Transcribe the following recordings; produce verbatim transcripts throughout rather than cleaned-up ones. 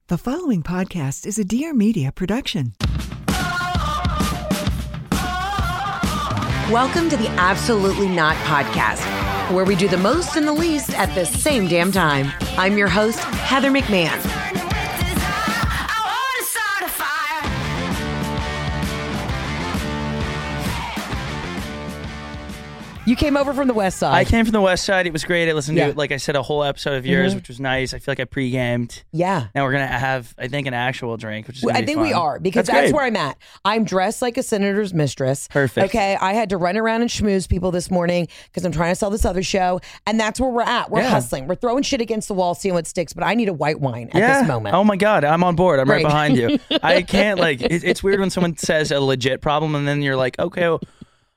The following podcast is a Dear Media production. Welcome to the Absolutely Not podcast, where we do the most and the least at the same damn time. I'm your host, Heather McMahon. You came over from the west side. I came from the west side. It was great. I listened Yeah. to, like I said, a whole episode of yours, Mhm. which was nice. I feel like I pre-gamed. Yeah. Now we're going to have, I think, an actual drink, which is Well, gonna I be think fun. we are, because that's, great. where I'm at. I'm dressed like a senator's mistress. Perfect. Okay, I had to run around and schmooze people this morning because I'm trying to sell this other show, and that's where we're at. We're Yeah. hustling. We're throwing shit against the wall, seeing what sticks, but I need a white wine at yeah. this moment. Oh my God, I'm on board. I'm right, Right. behind you. I can't, like, it, it's weird when someone says a legit problem and then you're like, okay, well,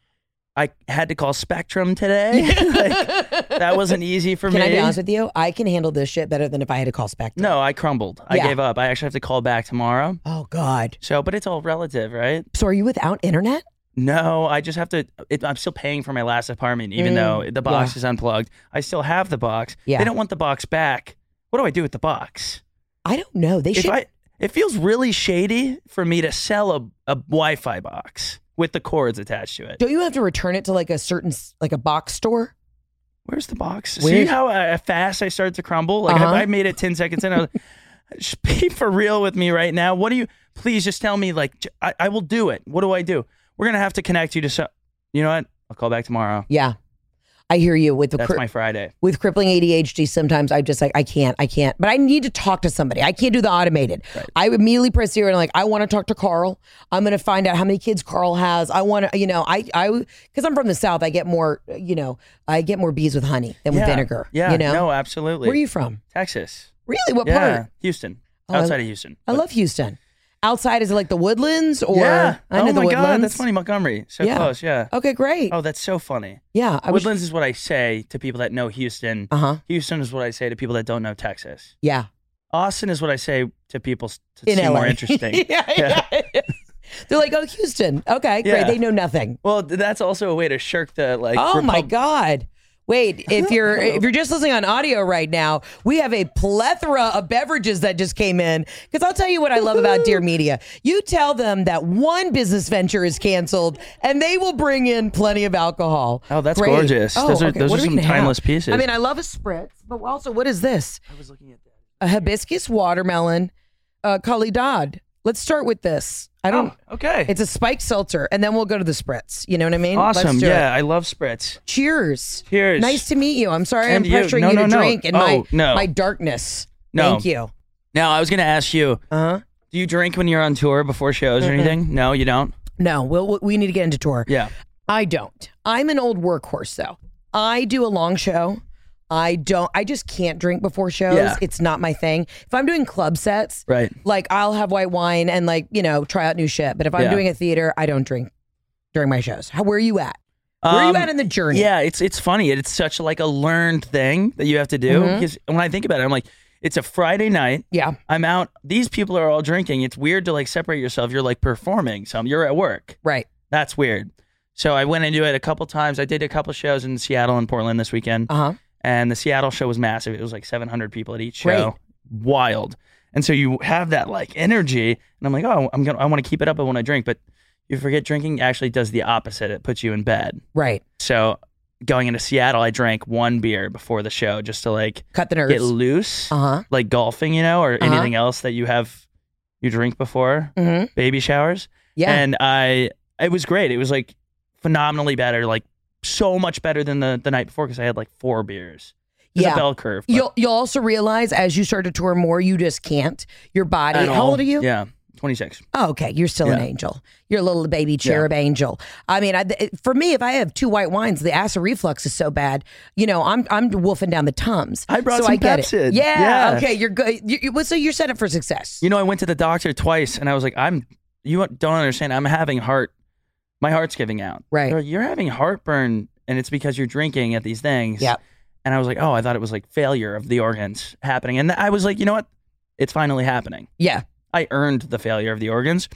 I had to call Spectrum today. Like, that wasn't easy for Can me. I be honest with you? I can handle this shit better than if I had to call Spectrum. No, I crumbled. I Yeah. gave up. I actually have to call back tomorrow. Oh, God. So, but it's all relative, right? So are you without internet? No, I just have to. It, I'm still paying for my last apartment, even Mm, though the box yeah. is unplugged. I still have the box. Yeah. They don't want the box back. What do I do with the box? I don't know. They If should. I, it feels really shady for me to sell a, a Wi-Fi box with the cords attached to it. Don't you have to return it to like a certain, s- like a box store? Where's the box? See Where's- how uh, fast I started to crumble? Like Uh-huh. I, I made it ten seconds in. I was like, just be for real with me right now. What do you? Please just tell me. Like j- I, I will do it. What do I do? We're gonna have to connect you to some. You know what? I'll call back tomorrow. Yeah. I hear you with the That's cri- my Friday. with crippling A D H D. Sometimes I just like, I can't, I can't, but I need to talk to somebody. I can't do the automated. Right. I immediately press zero and I'm like, I want to talk to Carl. I'm going to find out how many kids Carl has. I want to, you know, I, I, cause I'm from the South. I get more, you know, I get more bees with honey than with Yeah. vinegar. Yeah, You know, no, absolutely. where are you from? Texas. Really? What Yeah, part? Houston. Oh, I- Outside of Houston. I love Houston. Outside, is it like the Woodlands or? Yeah. I know oh the my Woodlands. God, that's funny. Montgomery. So Yeah. close. Yeah. Okay, great. Oh, that's so funny. yeah. I was, Woodlands is what I say to people that know Houston. uh huh. Houston is what I say to people that don't know Texas. Yeah. Austin is what I say to people s- to In seem L A. more interesting. yeah, yeah. yeah. They're like, oh, Houston. Okay, great. Yeah. They know nothing. Well, th- that's also a way to shirk the like. Oh my Repub- God. Wait, if you're if you're just listening on audio right now, we have a plethora of beverages that just came in. Because I'll tell you what I love about Dear Media. You tell them that one business venture is canceled and they will bring in plenty of alcohol. Oh, that's Great. gorgeous. Oh, Those are okay. those What are we some gonna have? timeless pieces. I mean, I love a spritz, but also, what is this? I was looking at that. A hibiscus watermelon uh, calidad. Let's start with this. I don't. Oh, okay. It's a spiked seltzer, and then we'll go to the spritz. You know what I mean? Let's awesome. do Yeah, it. I love spritz. Cheers. Cheers. Nice to meet you. I'm sorry And I'm you. pressuring No, you no, to no. drink in Oh, my no. my darkness. No. Thank you. Now, I was going to ask you, Uh huh. do you drink when you're on tour before shows or anything? No, you don't? No, we'll, we need to get into tour. Yeah. I don't. I'm an old workhorse though. I do a long show. I don't. I just can't drink before shows. Yeah. It's not my thing. If I'm doing club sets, Right. like I'll have white wine and like you know try out new shit. But if I'm Yeah. doing a theater, I don't drink during my shows. How where are you at? Where are you Um, at in the journey? Yeah, it's it's funny. It's such like a learned thing that you have to do. Mhm. Because when I think about it, I'm like, it's a Friday night. Yeah. I'm out. These people are all drinking. It's weird to like separate yourself. You're like performing some. You're at work. Right. That's weird. So I went into it a couple times. I did a couple shows in Seattle and Portland this weekend. Uh huh. And the Seattle show was massive. It was like seven hundred people at each show. Great. Wild. And so you have that like energy, and I'm like, oh, I'm gonna, I want to keep it up when I drink, but you forget drinking actually does the opposite. It puts you in bed. Right. So going into Seattle, I drank one beer before the show just to like Cut the nerves. get loose, Uh huh. like golfing, you know, or Uh-huh. anything else that you have you drink before Mm-hmm. baby showers. Yeah. And I, it was great. It was like phenomenally better, like so much better than the, the night before because I had like four beers. It's Yeah. a bell curve. but- You'll you'll also realize as you start to tour more, you just can't. Your body. At How all. old are you? Yeah, twenty-six. Oh, okay. You're still an Yeah. angel. You're a little baby cherub angel. I mean, I, for me, if I have two white wines, the acid reflux is so bad. You know, I'm I'm wolfing down the Tums. I brought so some I get Pepsid. It. Yeah, Yeah. Okay. You're good. You, you, well, so you're set up for success. You know, I went to the doctor twice, and I was like, "I'm, you don't understand. I'm having heart. My heart's giving out. Right. They're like, you're having heartburn, and it's because you're drinking at these things." Yep. And I was like, "Oh, I thought it was like failure of the organs happening." And I was like, "You know what? It's finally happening. Yeah. I earned the failure of the organs."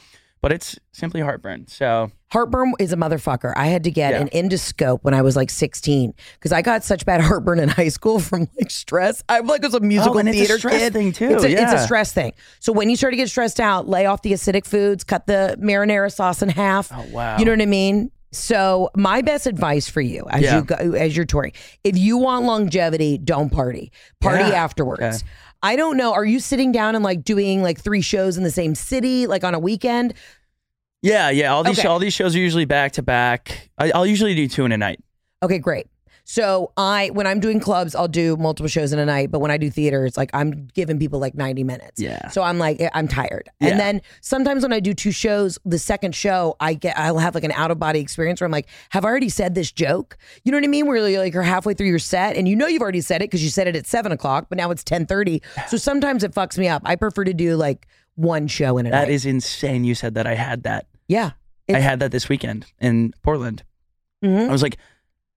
but it's simply heartburn. So Heartburn is a motherfucker. I had to get Yeah. an endoscope when I was like sixteen because I got such bad heartburn in high school from like stress. I'm like was a musical Oh, and it's a theater stress kid. thing, too. It's a, it's Yeah. a stress thing. So when you start to get stressed out, lay off the acidic foods, cut the marinara sauce in half. Oh, wow. You know what I mean? So my best advice for you as Yeah. you go as you're touring, if you want longevity, don't party. Party Yeah. afterwards. Okay. I don't know. Are you sitting down and like doing like three shows in the same city, like on a weekend? yeah, yeah. All these Okay. all these shows are usually back to back. I- I'll usually do two in a night. Okay, great. So I, when I'm doing clubs, I'll do multiple shows in a night. But when I do theater, it's like I'm giving people like ninety minutes. Yeah. So I'm like, I'm tired. Yeah. And then sometimes when I do two shows, the second show, I get, I'll have like an out of body experience where I'm like, have I already said this joke? You know what I mean? Where you're like, you're halfway through your set and you know you've already said it because you said it at seven o'clock, but now it's ten thirty. So sometimes it fucks me up. I prefer to do like one show in a That night. is insane. You said that. I had that. yeah. I It's- had that this weekend in Portland. Mhm. I was like,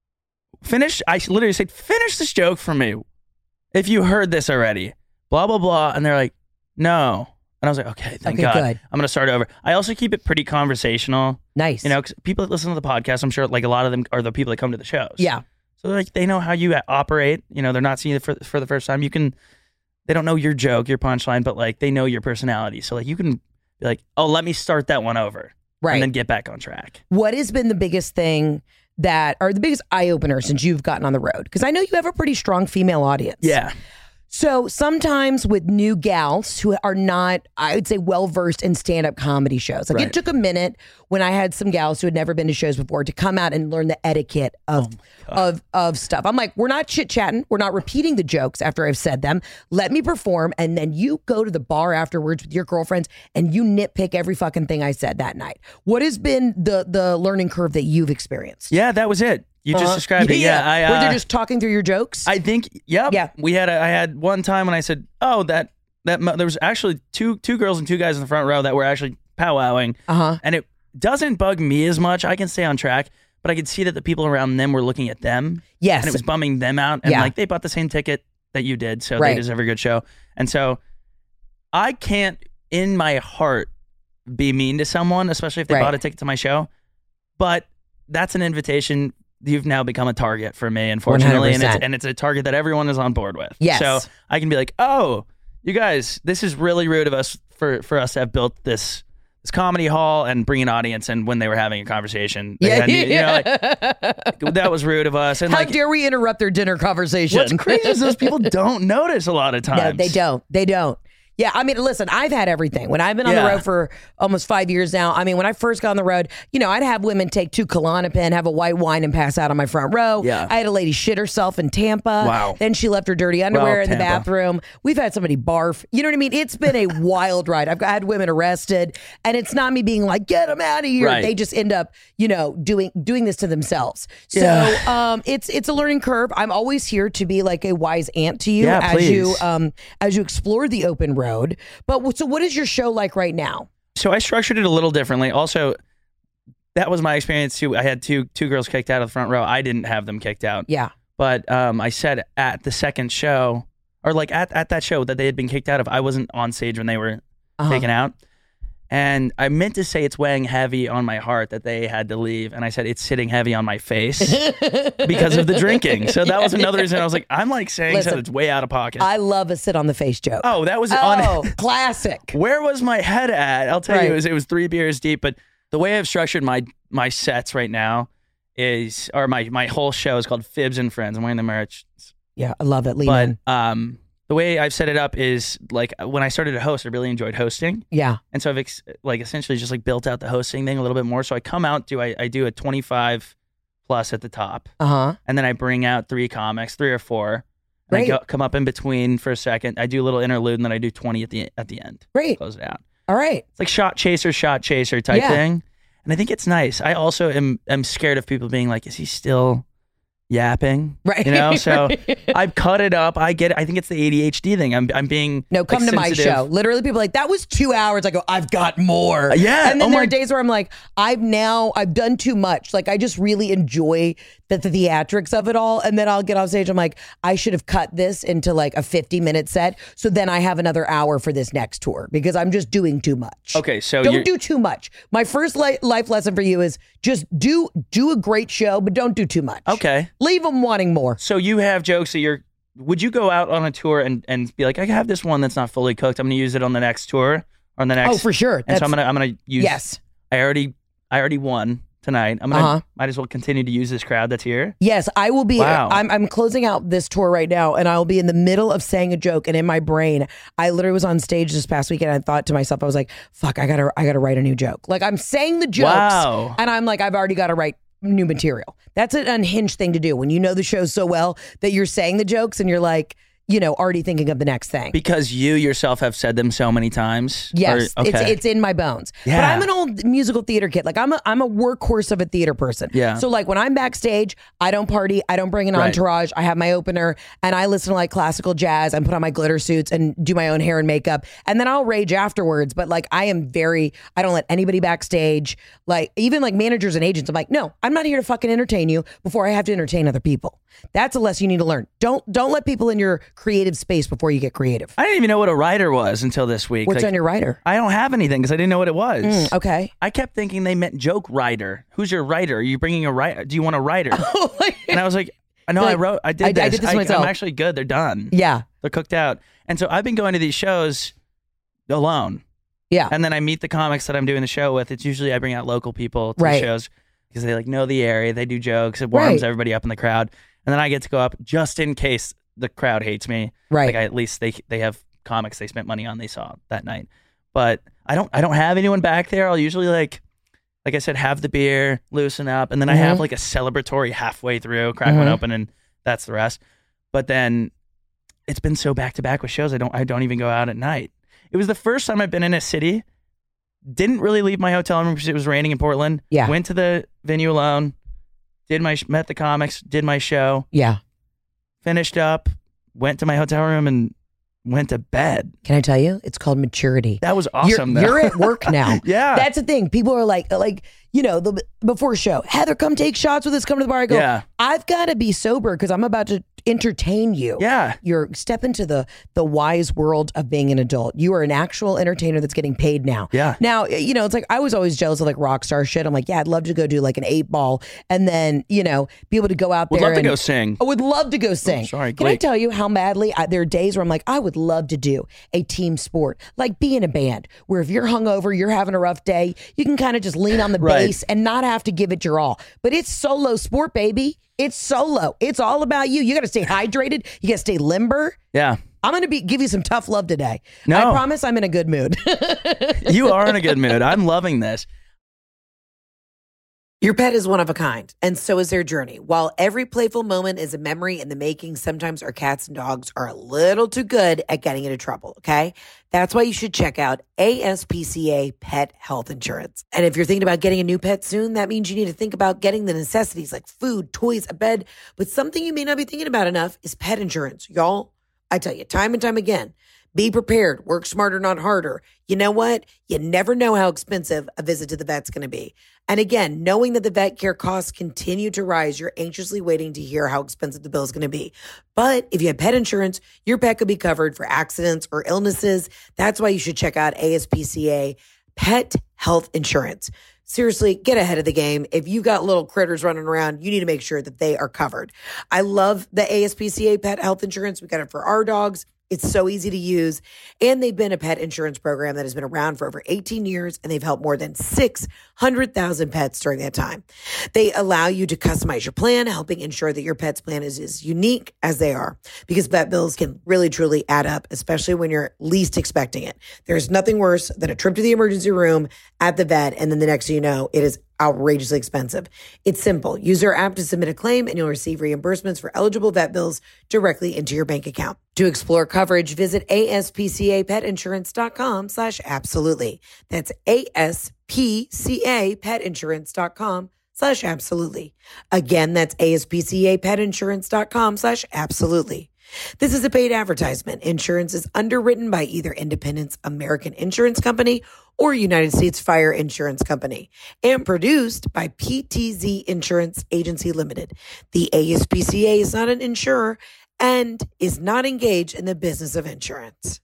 finish. I literally said, finish this joke for me. If you heard this already, blah, blah, blah. And they're like, no. And I was like, okay, thank Okay, God. good. I'm going to start over. I also keep it pretty conversational. Nice. You know, 'cause people that listen to the podcast, I'm sure like a lot of them are the people that come to the shows. Yeah. So like they know how you operate. You know, they're not seeing it for, for the first time. You can, they don't know your joke, your punchline, but like they know your personality. So like you can be like, oh, let me start that one over. Right. And then get back on track. What has been the biggest thing that, or the biggest eye opener since you've gotten on the road? Because I know you have a pretty strong female audience. Yeah. So sometimes with new gals who are not, I would say, well versed in stand up comedy shows. Like Right. it took a minute when I had some gals who had never been to shows before to come out and learn the etiquette of of of stuff. I'm like, we're not chit chatting, we're not repeating the jokes after I've said them. Let me perform, and then you go to the bar afterwards with your girlfriends and you nitpick every fucking thing I said that night. What has been the the learning curve that you've experienced? Yeah, that was it. You Uh-huh. just described it. Yeah. I, uh, Were they just talking through your jokes? I think, yep. Yeah. We had, a, I had one time when I said, oh, that, that, mo- there was actually two, two girls and two guys in the front row that were actually powwowing. uh huh. And it doesn't bug me as much. I can stay on track, but I could see that the people around them were looking at them. Yes. And it was bumming them out. And Yeah. like they bought the same ticket that you did. So Right. they deserve a good show. And so I can't in my heart be mean to someone, especially if they Right. bought a ticket to my show. But that's an invitation. You've now become a target for me, unfortunately. And it's, and it's a target that everyone is on board with. Yes. So I can be like, oh, you guys, this is really rude of us for, for us to have built this this comedy hall and bring an audience. And when they were having a conversation, they Yeah, had, you know, like, yeah. that was rude of us. And How like, dare we interrupt their dinner conversation? what's crazy is those people don't notice a lot of times. No, they don't. They don't. Yeah, I mean, listen, I've had everything. When I've been on Yeah. the road for almost five years now, I mean, when I first got on the road, you know, I'd have women take two Klonopin, have a white wine, and pass out on my front row. Yeah. I had a lady shit herself in Tampa. Wow. Then she left her dirty underwear Well, in the Tampa. bathroom. We've had somebody barf. You know what I mean? It's been a wild ride. I've had women arrested, and it's not me being like, get them out of here. Right. They just end up, you know, doing doing this to themselves. So Yeah. um, it's it's a learning curve. I'm always here to be like a wise aunt to you Yeah, as you please. um, as you explore the open road. But so what is your show like right now? So I structured it a little differently. Also, that was my experience too. I had two two girls kicked out of the front row. I didn't have them kicked out. Yeah. But um, I said at the second show, or like at, at that show that they had been kicked out of, I wasn't on stage when they were Uh-huh. taken out. And I meant to say it's weighing heavy on my heart that they had to leave. And I said it's sitting heavy on my face because of the drinking. So that was another reason I was like, I'm like saying Listen, something that's way out of pocket. I love a sit on the face joke. oh, that was Oh, on. classic. Where was my head at? I'll tell Right. you, it was, it was three beers deep. But the way I've structured my my sets right now is, or my my whole show is called Fibs and Friends. I'm wearing the merch. Yeah, I love it. Lean But in. um, the way I've set it up is like when I started to host, I really enjoyed hosting, Yeah. and so I've ex- like essentially just like built out the hosting thing a little bit more. So I come out, do I, I do a twenty-five plus at the top, Uh huh. and then I bring out three comics, three or four. And I Great. go, come up in between for a second. I do a little interlude, and then I do twenty at the at the end. Great. Close it out. All right. It's like shot chaser, shot chaser type Yeah. thing. And I think it's nice. I also am am scared of people being like, is he still yapping? Right. You know, so I've cut it up. I get it. I think it's the A D H D thing. I'm I'm being No, come like, to my sensitive. show. Literally, people are like, that was two hours. I go, I've got more. Uh, yeah. And then Oh there my- are days where I'm like, I've now, I've done too much. Like, I just really enjoy the, the theatrics of it all. And then I'll get off stage. I'm like, I should have cut this into like a fifty minute set. So then I have another hour for this next tour because I'm just doing too much. Okay, so don't you're- do too much. My first li- life lesson for you is just do do a great show, but don't do too much. Okay. Leave them wanting more. So you have jokes that you're. Would you go out on a tour and, and be like, I have this one that's not fully cooked. I'm going to use it on the next tour or on the next. Oh, for sure. And That's, so I'm gonna I'm gonna use. yes. I already I already won tonight. I'm gonna Uh-huh. might as well continue to use this crowd that's here. Yes, I will be. Wow. I'm, I'm closing out this tour right now, and I'll be in the middle of saying a joke. And in my brain, I literally was on stage this past weekend. And I thought to myself, I was like, "Fuck, I gotta, I gotta write a new joke." Like I'm saying the jokes, Wow. and I'm like, I've already got to write new material. That's an unhinged thing to do when you know the show so well that you're saying the jokes, and you're like, you know, already thinking of the next thing. Because you yourself have said them so many times. Yes, Or- okay. it's it's in my bones. But Yeah. I'm an old musical theater kid. Like I'm a I'm a workhorse of a theater person. Yeah. So like when I'm backstage, I don't party, I don't bring an Right. entourage. I have my opener and I listen to like classical jazz and put on my glitter suits and do my own hair and makeup. And then I'll rage afterwards. But like I am very I don't let anybody backstage. Like even like managers and agents, I'm like, no, I'm not here to fucking entertain you before I have to entertain other people. That's a lesson you need to learn. Don't don't let people in your creative space before you get creative. I didn't even know what a writer was until this week. What's Like, on your writer? I don't have anything because I didn't know what it was. Mm, okay. I kept thinking they meant joke writer. Who's your writer? Are you bringing a writer? Do you want a writer? And I was like, I know I Like, wrote, I did I- I this. did this myself. I'm actually good. They're done. Yeah. They're cooked out. And so I've been going to these shows alone. Yeah. And then I meet the comics that I'm doing the show with. It's usually I bring out local people to Right. the shows because they like know the area. They do jokes. It warms Right. everybody up in the crowd. And then I get to go up just in case the crowd hates me. Right. Like I, at least they they have comics they spent money on they saw that night. But I don't I don't have anyone back there. I'll usually like like I said have the beer, loosen up, and then I have Mhm. like a celebratory halfway through, crack Mhm. one open, and that's the rest. But then it's been so back to back with shows. I don't I don't even go out at night. It was the first time I've been in a city. Didn't really leave my hotel room because it was raining in Portland. Yeah. Went to the venue alone. Did my met the comics. Did my show. Yeah. Finished up. Went to my hotel room and went to bed. Can I tell you? It's called maturity. That was awesome. You're, though. you're at work now. Yeah. That's the thing. People are like, like, you know, the before show, Heather, come take shots with us. Come to the bar. I go, Yeah. I've got to be sober because I'm about to entertain you. Yeah. You're step into the the wise world of being an adult. You are an actual entertainer that's getting paid now. Yeah. Now, you know, it's like I was always jealous of like rock star shit. I'm like, yeah, I'd love to go do like an eight ball and then, you know, be able to go out Would there love to and go sing. I would love to go sing. sorry, Can I Gleek. tell you how madly I, there are days where I'm like, I would love to do a team sport, like be in a band where if you're hungover, you're having a rough day, you can kind of just lean on the Right. bass and not have to give it your all. But it's solo sport, baby. It's solo. It's all about you. You got to stay hydrated. You got to stay limber. Yeah. I'm going to be give you some tough love today. No. I promise I'm in a good mood. You are in a good mood. I'm loving this. Your pet is one of a kind, and so is their journey. While every playful moment is a memory in the making, sometimes our cats and dogs are a little too good at getting into trouble, okay? That's why you should check out A S P C A Pet Health Insurance. And if you're thinking about getting a new pet soon, that means you need to think about getting the necessities like food, toys, a bed. But something you may not be thinking about enough is pet insurance. Y'all, I tell you time and time again, be prepared, work smarter, not harder. You know what? You never know how expensive a visit to the vet's going to be. And again, knowing that the vet care costs continue to rise, you're anxiously waiting to hear how expensive the bill is going to be. But if you have pet insurance, your pet could be covered for accidents or illnesses. That's why you should check out A S P C A Pet Health Insurance. Seriously, get ahead of the game. If you got little critters running around, you need to make sure that they are covered. I love the A S P C A Pet Health Insurance. We got it for our dogs. It's so easy to use. And they've been a pet insurance program that has been around for over eighteen years, and they've helped more than six hundred thousand pets during that time. They allow you to customize your plan, helping ensure that your pet's plan is as unique as they are, because vet bills can really, truly add up, especially when you're least expecting it. There's nothing worse than a trip to the emergency room at the vet, and then the next thing you know, it is outrageously expensive. It's simple. Use our app to submit a claim and you'll receive reimbursements for eligible vet bills directly into your bank account. To explore coverage, visit aspcapetinsurance.com slash absolutely. That's aspcapetinsurance.com slash absolutely. Again, that's aspcapetinsurance.com slash absolutely. This is a paid advertisement. Insurance is underwritten by either Independence American Insurance Company or United States Fire Insurance Company and produced by P T Z Insurance Agency Limited. The A S P C A is not an insurer and is not engaged in the business of insurance.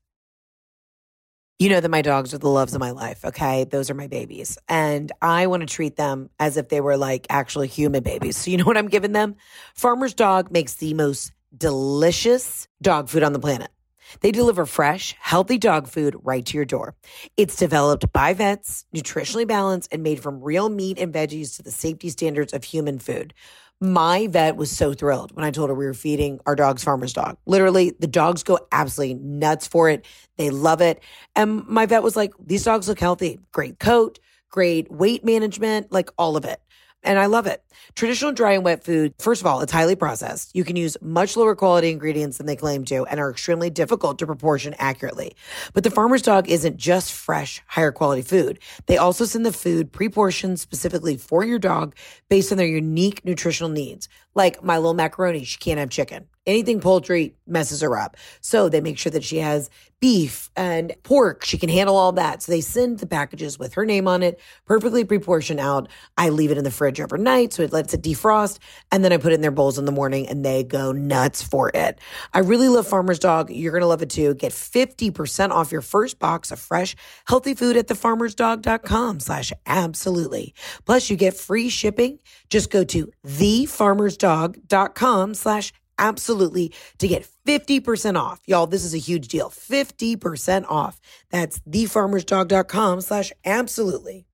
You know that my dogs are the loves of my life, okay? Those are my babies. And I want to treat them as if they were like actually human babies. So you know what I'm giving them? Farmer's Dog makes the most delicious dog food on the planet. They deliver fresh, healthy dog food right to your door. It's developed by vets, nutritionally balanced, and made from real meat and veggies to the safety standards of human food. My vet was so thrilled when I told her we were feeding our dog's Farmer's Dog. Literally, the dogs go absolutely nuts for it. They love it. And my vet was like, these dogs look healthy. Great coat, great weight management, like all of it. And I love it. Traditional dry and wet food, first of all, it's highly processed. You can use much lower quality ingredients than they claim to and are extremely difficult to proportion accurately. But the Farmer's Dog isn't just fresh, higher quality food. They also send the food pre-portioned specifically for your dog based on their unique nutritional needs. Like my little macaroni, she can't have chicken. Anything poultry messes her up. So they make sure that she has beef and pork. She can handle all that. So they send the packages with her name on it, perfectly pre-portioned out. I leave it in the fridge overnight so it lets it defrost. And then I put it in their bowls in the morning and they go nuts for it. I really love Farmer's Dog. You're going to love it too. Get fifty percent off your first box of fresh, healthy food at thefarmersdog.com slash absolutely. Plus you get free shipping. Just go to thefarmersdog.com slash absolutely to get fifty percent off. Y'all, this is a huge deal. fifty percent off. That's thefarmersdog.com slash absolutely.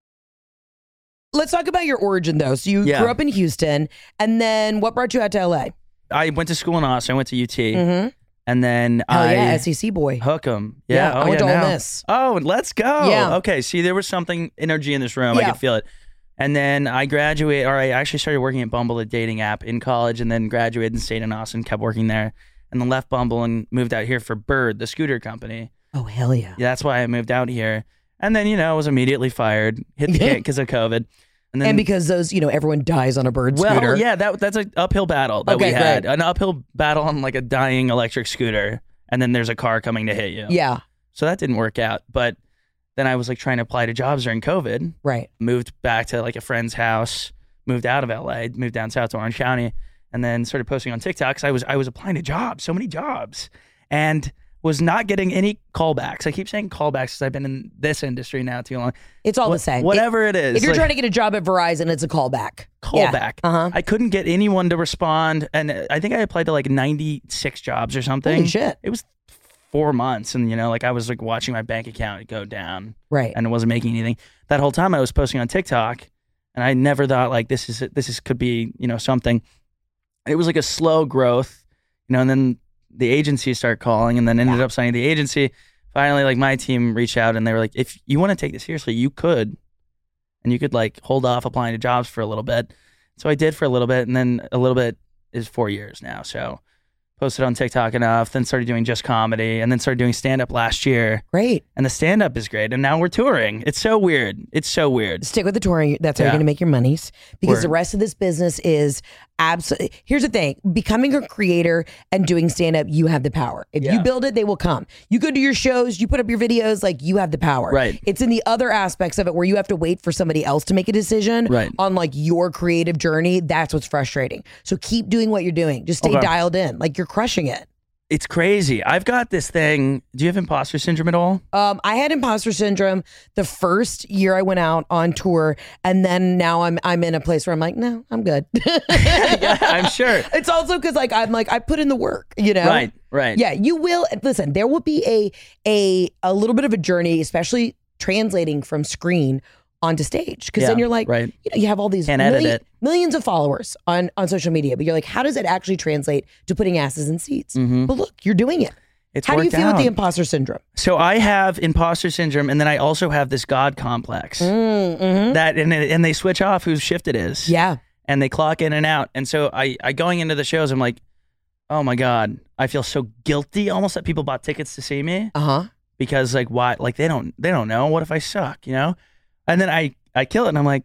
Let's talk about your origin, though. So you Yeah. grew up in Houston, and then what brought you out to L A? I went to school in Austin. I went to U T. Mm-hmm. And then Hell I yeah, S E C boy. hook 'em. Yeah, Yeah, I oh, went yeah, to Ole now. Miss. Oh, let's go. Yeah. Okay, see, there was something, energy in this room. I Yeah. could feel it. And then I graduated, or I actually started working at Bumble, a dating app, in college, and then graduated and stayed in Austin, kept working there, and then left Bumble and moved out here for Bird, the scooter company. Oh, hell yeah. Yeah, that's why I moved out here. And then, you know, I was immediately fired, hit the gate because of COVID. And, then, And because those, you know, everyone dies on a bird well, scooter. yeah, that that's an uphill battle that Okay, we had. great. An uphill battle on like a dying electric scooter, and then there's a car coming to hit you. Yeah, So that didn't work out. But then I was like trying to apply to jobs during COVID. right. Moved back to like a friend's house, moved out of L A, moved down south to Orange County, and then started posting on TikTok because I was I was applying to jobs, so many jobs, and was not getting any callbacks. I keep saying callbacks because I've been in this industry now too long. It's all Wha- the same. Whatever it is. If you're like, trying to get a job at Verizon, it's a callback. callback. Yeah. Uh-huh. I couldn't get anyone to respond, and I think I applied to like ninety-six jobs or something. Holy shit. It was four months, and you know, like I was like watching my bank account go down, Right. and it wasn't making anything. That whole time I was posting on TikTok, and I never thought like this is this is could be you know something. It was like a slow growth, you know, and then the agency started calling, and then ended Yeah. up signing the agency. Finally, like my team reached out, and they were like, "If you want to take this seriously, you could, and you could like hold off applying to jobs for a little bit." So I did for a little bit, and then a little bit is four years now. So posted on TikTok enough, then started doing just comedy, and then started doing stand up last year. Great. And the stand up is great, and now we're touring. It's so weird. It's so weird. Stick with the touring. That's how you're Yeah. going to make your monies, because Word. the rest of this business is absolutely. Here's the thing: becoming a creator and doing stand up, you have the power. If you Yeah. build it, they will come. You go to your shows, you put up your videos, like you have the power. Right. It's in the other aspects of it where you have to wait for somebody else to make a decision Right. on like your creative journey. That's what's frustrating. So keep doing what you're doing. Just stay Okay. dialed in. Like you're crushing it. It's crazy. I've got this thing. Do you have imposter syndrome at all? Um, I had imposter syndrome the first year I went out on tour, and then now I'm I'm in a place where I'm like, no, I'm good. Yeah, I'm sure. It's also because like I'm like I put in the work, you know. Right, right. Yeah, you will. Listen, there will be a a a little bit of a journey, especially translating from screen onto stage, because then Yeah, you're like, right. you know, you have all these Can't edit it. millions of followers on on social media, but you're like, how does it actually translate to putting asses in seats? But look, you're doing it. It's How do you worked feel with the out. imposter syndrome? So I have imposter syndrome, and then I also have this God complex. Mm-hmm. That and it- and they switch off whose shift it is. Yeah. And they clock in and out. And so I, I going into the shows, I'm like, oh my God, I feel so guilty almost that people bought tickets to see me Uh huh. because like why like they don't they don't know. What if I suck, you know? And then I, I kill it and I'm like,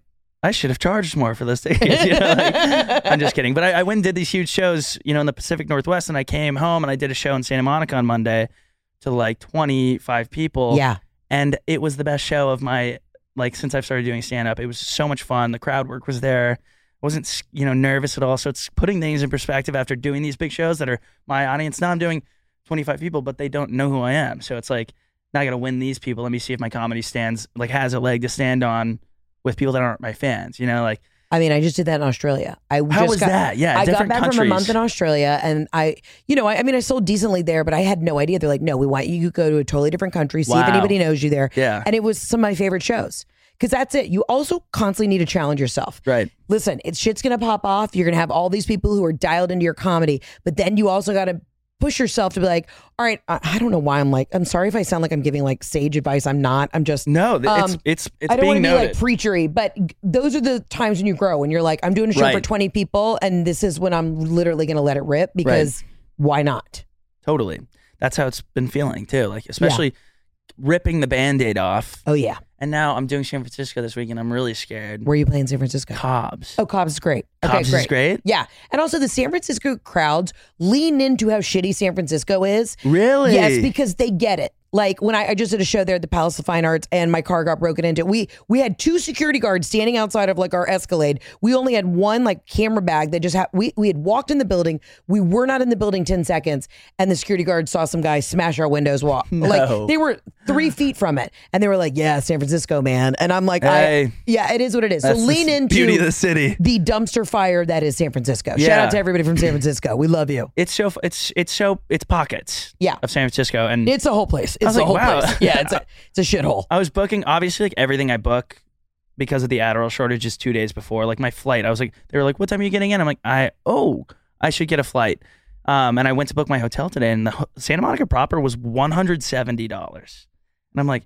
I should have charged more for those tickets. You know, like, I'm just kidding. But I, I went and did these huge shows, you know, in the Pacific Northwest, and I came home and I did a show in Santa Monica on Monday to like twenty-five people. Yeah. And it was the best show of my, like, since I've started doing stand-up. It was so much fun. The crowd work was there. I wasn't, you know, nervous at all. So it's putting things in perspective after doing these big shows that are my audience. Now I'm doing twenty-five people, but they don't know who I am. So it's like, not going to win these people. Let me see if my comedy stands, like, has a leg to stand on with people that aren't my fans, you know, like. I mean, I just did that in Australia. I How just was got, that? Yeah, I got different back countries. from a month in Australia, and I, you know, I, I mean, I sold decently there, but I had no idea. They're like, no, we want you to go to a totally different country, see if Wow. anybody knows you there. Yeah. And it was some of my favorite shows. Because that's it. You also constantly need to challenge yourself. Right. Listen, it's shit's going to pop off. You're going to have all these people who are dialed into your comedy, but then you also got to push yourself to be like, all right, I, I don't know why I'm like, I'm sorry if I sound like I'm giving like sage advice. I'm not. I'm just. No, th- it's um, it's it's I don't want being to be noted. like preachery, but g- those are the times when you grow and you're like, I'm doing a show for Right. twenty people, and this is when I'm literally going to let it rip because why not? Totally. That's how it's been feeling too. Like, especially ripping the Band-Aid off. Oh, yeah. And now I'm doing San Francisco this week, and I'm really scared. Where are you playing in San Francisco? Cobb's. Oh, Cobb's is great. Okay, Cobb's great. is great? Yeah. And also the San Francisco crowds lean into how shitty San Francisco is. Really? Yes, because they get it. Like when I, I just did a show there at the Palace of Fine Arts and my car got broken into. We we had two security guards standing outside of like our Escalade. We only had one like camera bag that just had, we, we had walked in the building. We were not in the building ten seconds and the security guard saw some guy smash our windows. Walk. No. Like they were three feet from it and they were like, yeah, San Francisco, man. And I'm like, Hey. I, yeah, it is what it is. That's so the lean into beauty of the city. the dumpster fire that is San Francisco. Shout Yeah. out to everybody from San Francisco. We love you. It's so it's it's so it's pockets. Yeah. Of San Francisco, and It's a whole place. It's was a like, whole wow. place. Yeah, it's a it's a shithole. I was booking obviously like everything I book because of the Adderall shortage is two days before. Like my flight, I was like, they were like, "What time are you getting in?" I'm like, "I oh, I should get a flight." Um, and I went to book my hotel today, and the ho- Santa Monica proper was one hundred seventy dollars, and I'm like,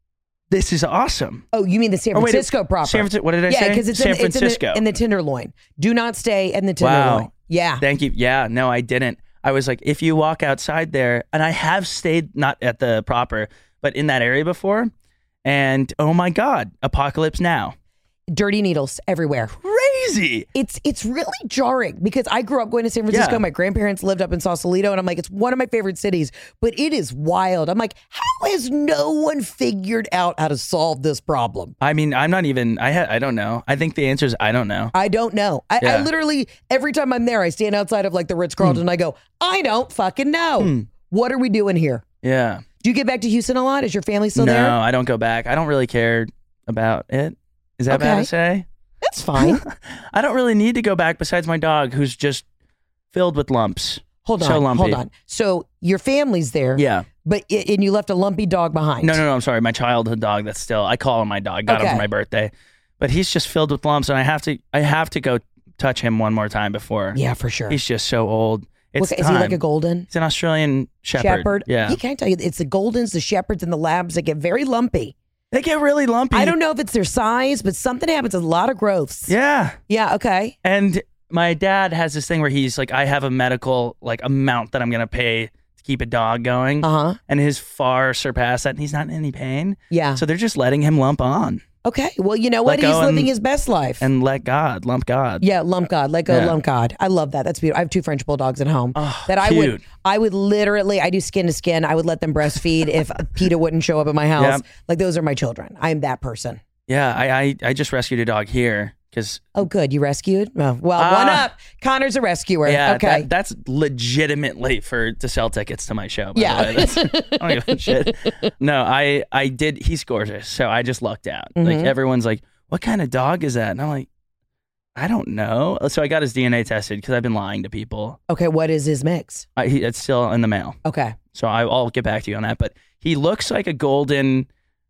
"This is awesome." Oh, you mean the San Oh, wait, Francisco proper? San Francisco. What did I yeah, say? because it's, San in, it's in, Francisco. the, in the Tenderloin. Do not stay in the Tenderloin. Wow. Yeah. Thank you. Yeah, no, I didn't. I was like, if you walk outside there, and I have stayed not at the proper, but in that area before, and oh my God, Apocalypse Now. Dirty needles everywhere. Crazy. It's it's really jarring because I grew up going to San Francisco. Yeah. My grandparents lived up in Sausalito, and I'm like, it's one of my favorite cities, but it is wild. I'm like, how has no one figured out how to solve this problem? I mean, I'm not even, I ha- I don't know. I think the answer is I don't know. I don't know. I, I Yeah. literally, every time I'm there, I stand outside of like the Ritz-Carlton and I go, I don't fucking know. Hmm. What are we doing here? Yeah. Do you get back to Houston a lot? Is your family still no, there? I don't go back. I don't really care about it. Is that bad Okay. to say? That's fine. I don't really need to go back besides my dog who's just filled with lumps. Hold on. So lumpy. Hold on. So your family's there. Yeah. But and you left a lumpy dog behind. No, no, no. I'm sorry. My childhood dog. That's still. I call him my dog. Got him Okay. for my birthday, but he's just filled with lumps, and I have to. I have to go touch him one more time before. Yeah, for sure. He's just so old. It's Look, is he like time. a golden He's an Australian shepherd. Yeah. He can't tell you. It's the goldens, the shepherds, and the labs that get very lumpy. They get really lumpy. I don't know if it's their size, but something happens. A lot of growths. Yeah. Yeah. Okay. And my dad has this thing where he's like, I have a medical like amount that I'm gonna pay to keep a dog going, Uh huh. and his far surpassed that, and he's not in any pain. Yeah. So they're just letting him lump on Okay. Well, you know what? Let He's go living and- his best life. and let God lump God. Yeah, lump God, let go, Yeah. lump God. I love that. That's beautiful. I have two French bulldogs at home Oh, that I would, cute. I would literally, I do skin to skin. I would let them breastfeed if PETA wouldn't show up at my house. Yeah. Like those are my children. I am that person. Yeah. I I, I just rescued a dog here because Oh, good. You rescued? Oh, well, Ah. one up. Connor's a rescuer. yeah, okay. that, that's legitimately for to sell tickets to my show. By Yeah. the way. That's, I don't give a shit. No, I I did. He's gorgeous, so I just lucked out. Mhm. Like everyone's like, "What kind of dog is that?" And I'm like, "I don't know." So I got his D N A tested because I've been lying to people. Okay. What is his mix? I, he, it's still in the mail, Okay. so I, I'll get back to you on that. But he looks like a golden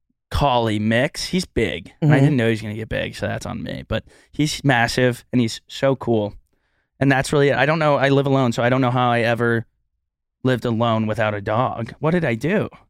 collie mix. He's big, and I Mhm. didn't know he was gonna get big, so that's on me. But he's massive, and he's so cool, and that's really it. I don't know. I live alone, so I don't know how I ever lived alone without a dog. What did I do?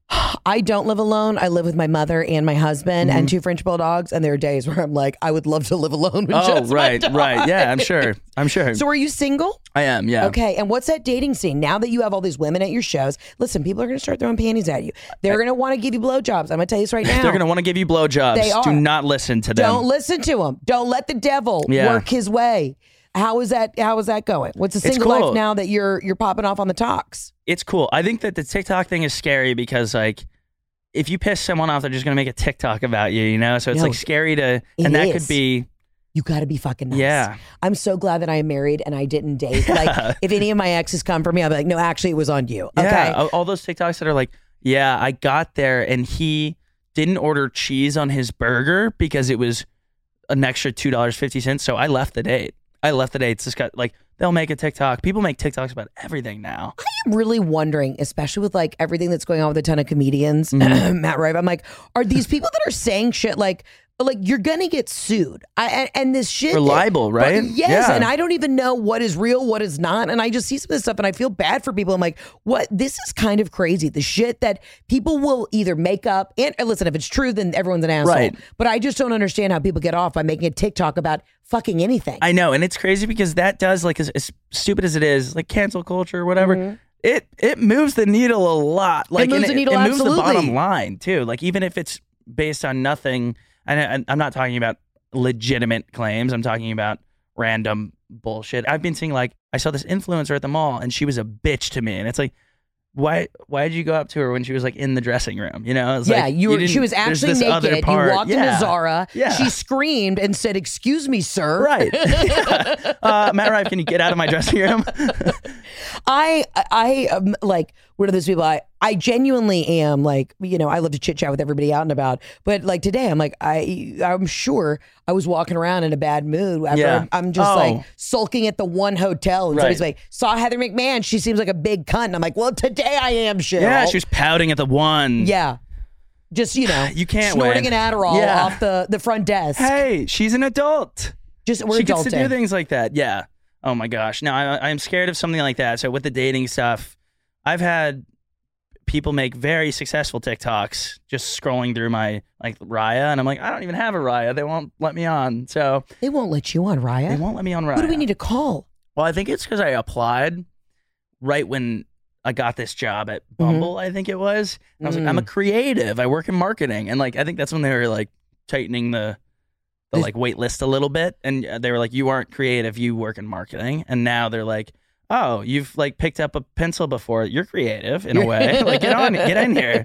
I don't live alone. I live with my mother and my husband Mm-hmm. and two French bulldogs. And there are days where I'm like, I would love to live alone with Oh, just my right, dog. right. Yeah, I'm sure. I'm sure. So are you single? I am, yeah. Okay. And what's that dating scene? Now that you have all these women at your shows, listen, people are going to start throwing panties at you. They're going to want to give you blowjobs. I'm going to tell you this right now. They're going to want to give you blowjobs. They are. Do not listen to them. Don't listen to him. Don't let the devil Yeah. work his way. How is that? How is that going? What's the It's single cool. life now that you're you're popping off on the talks? It's cool. I think that the TikTok thing is scary because, like, if you piss someone off, they're just going to make a TikTok about you, you know? So it's No, like scary to, it and that is. could be, You got to be fucking nice. Yeah. I'm so glad that I am married and I didn't date. Like, if any of my exes come for me, I'll be like, no, actually, it was on you. Okay. yeah, all, all those TikToks that are like, yeah, I got there and he didn't order cheese on his burger because it was an extra two dollars and fifty cents. So I left the date. I left the date. It's just got like, they'll make a TikTok. People make TikToks about everything now. I'm really wondering, especially with like everything that's going on with a ton of comedians, Mm-hmm. Matt Rife, I'm like, are these people that are saying shit like, like you're gonna get sued, I, and, and this shit For libel, right? But yes, Yeah. and I don't even know what is real, what is not, and I just see some of this stuff, and I feel bad for people. I'm like, what? This is kind of crazy. The shit that people will either make up, and and listen, if it's true, then everyone's an asshole. Right. But I just don't understand how people get off by making a TikTok about fucking anything. I know, and it's crazy because that does, like, as, as stupid as it is, like cancel culture or whatever, it it moves the needle a lot. Like, moves and the needle, it, moves absolutely. the bottom line too. Like, even if it's based on nothing, and I, I'm not talking about legitimate claims. I'm talking about random bullshit. I've been seeing, like, I saw this influencer at the mall, and she was a bitch to me, and it's like, why why did you go up to her when she was like in the dressing room? You know, it's Yeah, like, you were. didn't- She was there's actually this other naked. You part. walked Yeah. into Zara. Yeah. She screamed and said, "Excuse me, sir." Right. uh, Matt Rife, can you get out of my dressing room? I I um, like one of those people. I I genuinely am like, you know, I love to chit chat with everybody out and about. But like today, I'm like, I I'm sure I was walking around in a bad mood. After Yeah. I'm, I'm just Oh. like sulking at the one hotel, and Right. somebody's like, saw Heather McMahon. She seems like a big cunt. And I'm like, well, today I am shit. Yeah, she was pouting at the one. Yeah. Just, you know, You can't snorting win. an Adderall Yeah. off the, the front desk. Hey, she's an adult. Just we're she gets to do adulting. things like that. Yeah. Oh my gosh. No, I, I'm scared of something like that. So with the dating stuff, I've had people make very successful TikToks just scrolling through my like Raya, and I'm like, I don't even have a Raya. They won't let me on. So They won't let you on, they Raya. won't let me on Raya. Who do we need to call? Well, I think it's because I applied right when I got this job at Bumble, I think it was. And I was like, I'm a creative. I work in marketing. And like, I think that's when they were like tightening the, the Is- like wait list a little bit. And they were like, you aren't creative, you work in marketing. And now they're like, oh, you've like picked up a pencil before. You're creative in a way. Like, get on, get in here.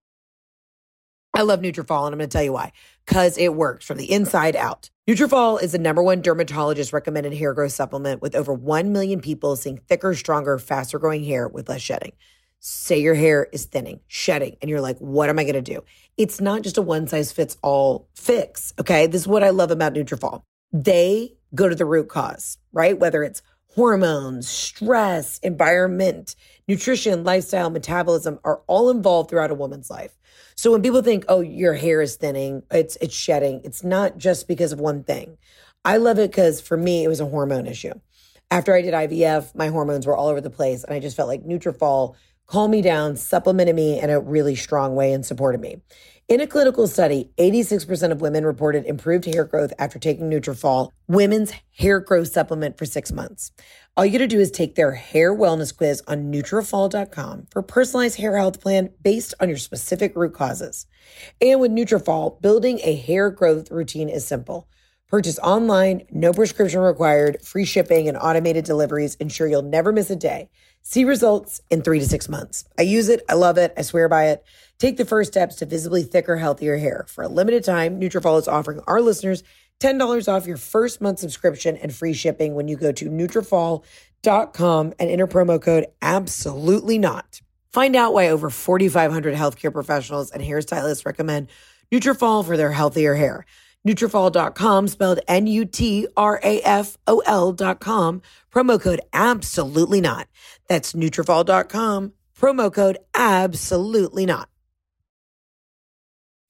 I love Nutrafol, and I'm going to tell you why. Because it works from the inside out. Nutrafol is the number one dermatologist recommended hair growth supplement with over one million people seeing thicker, stronger, faster growing hair with less shedding. Say your hair is thinning, shedding, and you're like, what am I going to do? It's not just a one size fits all fix. Okay. This is what I love about Nutrafol. They go to the root cause, right? Whether it's hormones, stress, environment, nutrition, lifestyle, metabolism are all involved throughout a woman's life. So when people think, oh, your hair is thinning, it's it's shedding, it's not just because of one thing. I love it because for me, it was a hormone issue. After I did I V F, my hormones were all over the place, and I just felt like Nutrafol calmed me down, supplemented me in a really strong way, and supported me. In a clinical study, eighty-six percent of women reported improved hair growth after taking Nutrafol, women's hair growth supplement, for six months. All you got to do is take their hair wellness quiz on Nutrafol dot com for a personalized hair health plan based on your specific root causes. And with Nutrafol, building a hair growth routine is simple. Purchase online, no prescription required, free shipping and automated deliveries ensure you'll never miss a day. See results in three to six months. I use it. I love it. I swear by it. Take the first steps to visibly thicker, healthier hair. For a limited time, Nutrafol is offering our listeners ten dollars off your first month subscription and free shipping when you go to Nutrafol dot com and enter promo code ABSOLUTELYNOT. Find out why over forty-five hundred healthcare professionals and hairstylists recommend Nutrafol for their healthier hair. Nutrafol dot com, spelled N U T R A F O L dot com, promo code ABSOLUTELYNOT. That's Nutrafol dot com, promo code ABSOLUTELYNOT.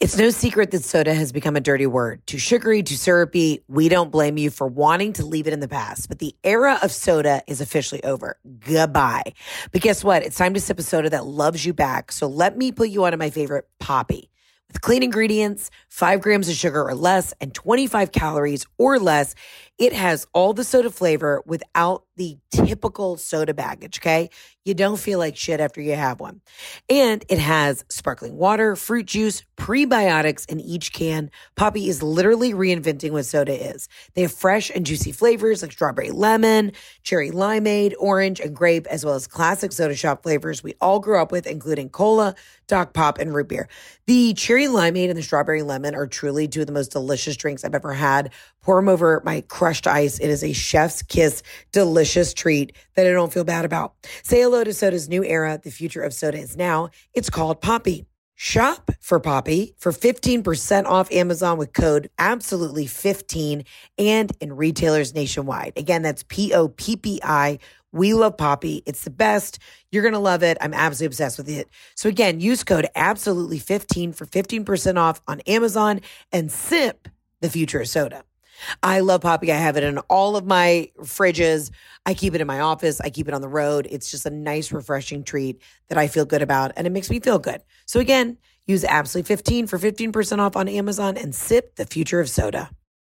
It's no secret that soda has become a dirty word. Too sugary, too syrupy. We don't blame you for wanting to leave it in the past, but the era of soda is officially over. Goodbye. But guess what? It's time to sip a soda that loves you back. So let me put you on to my favorite, Poppi. With clean ingredients, five grams of sugar or less, and twenty-five calories or less, it has all the soda flavor without the typical soda baggage, okay? You don't feel like shit after you have one. And it has sparkling water, fruit juice, prebiotics in each can. Poppi is literally reinventing what soda is. They have fresh and juicy flavors like strawberry lemon, cherry limeade, orange, and grape, as well as classic soda shop flavors we all grew up with, including cola, Doc Pop, and root beer. The cherry limeade and the strawberry lemon are truly two of the most delicious drinks I've ever had. Pour them over my crushed ice. It is a chef's kiss, delicious treat that I don't feel bad about. Say hello to soda's new era. The future of soda is now. It's called Poppi. Shop for Poppi for fifteen percent off Amazon with code absolutely fifteen and in retailers nationwide. Again, that's P O P P I. We love Poppi. It's the best. You're going to love it. I'm absolutely obsessed with it. So again, use code absolutely fifteen for fifteen percent off on Amazon and sip the future of soda. I love Poppi. I have it in all of my fridges. I keep it in my office. I keep it on the road. It's just a nice, refreshing treat that I feel good about, and it makes me feel good. So again, use absolutely fifteen for fifteen percent off on Amazon and sip the future of soda.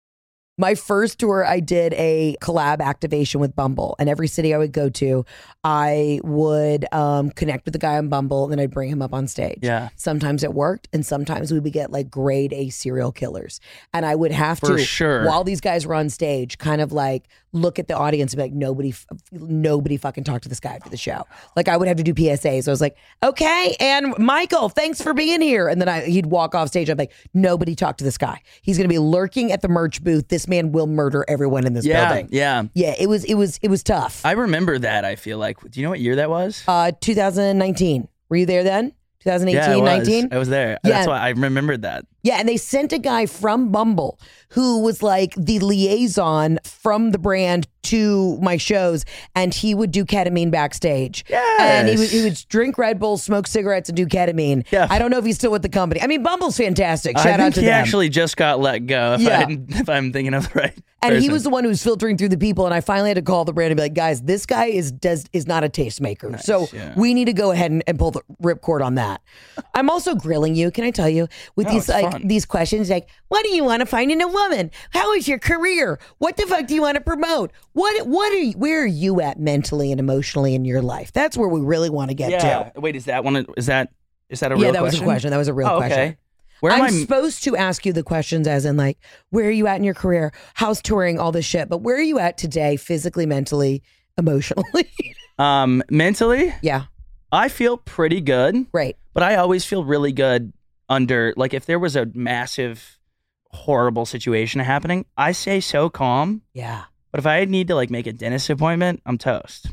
My first tour, I did a collab activation with Bumble, and every city I would go to, I would um, connect with the guy on Bumble, and then I'd bring him up on stage. Yeah. Sometimes it worked, and sometimes we would get like grade A serial killers, and I would have For to, sure. while these guys were on stage, kind of like look at the audience and be like, nobody, f- nobody fucking talk to this guy after the show. Like I would have to do P S As. So I was like, okay, and Michael, thanks for being here. And then I, he'd walk off stage. I'm like, nobody talk to this guy. He's going to be lurking at the merch booth. This man will murder everyone in this Yeah, building. yeah. Yeah, it was, it was, it was tough. I remember that, I feel like. Do you know what year that was? Uh, two thousand nineteen. Were you there then? twenty eighteen, yeah, I was. nineteen? I was there. Yeah. That's why I remembered that. Yeah, and they sent a guy from Bumble who was like the liaison from the brand to my shows, and he would do ketamine backstage. Yes. And he would, he would drink Red Bull, smoke cigarettes, and do ketamine. Yeah. I don't know if he's still with the company. I mean, Bumble's fantastic. Shout I think out to he them. actually just got let go, if, Yeah. I, if I'm thinking of the right And person. he was the one who was filtering through the people, and I finally had to call the brand and be like, guys, this guy is does is not a tastemaker. So yeah. we need to go ahead and, and pull the ripcord on that. I'm also grilling you, can I tell you, with No, these it's like fun. these questions like, what do you want to find in a woman? How is your career? What the fuck do you want to promote? What what are you, where are you at mentally and emotionally in your life? That's where we really want to get Yeah. to. Wait, is that one? Is that is that a Yeah, real that was a question? question. That was a real Oh, question. okay. Where am I'm I? supposed to ask you the questions as in like, where are you at in your career? How's touring? All this shit. But where are you at today, physically, mentally, emotionally? um, mentally, Yeah, I feel pretty good, right. but I always feel really good under, like, if there was a massive, horrible situation happening, I stay so calm. Yeah, But if I need to, like, make a dentist appointment, I'm toast.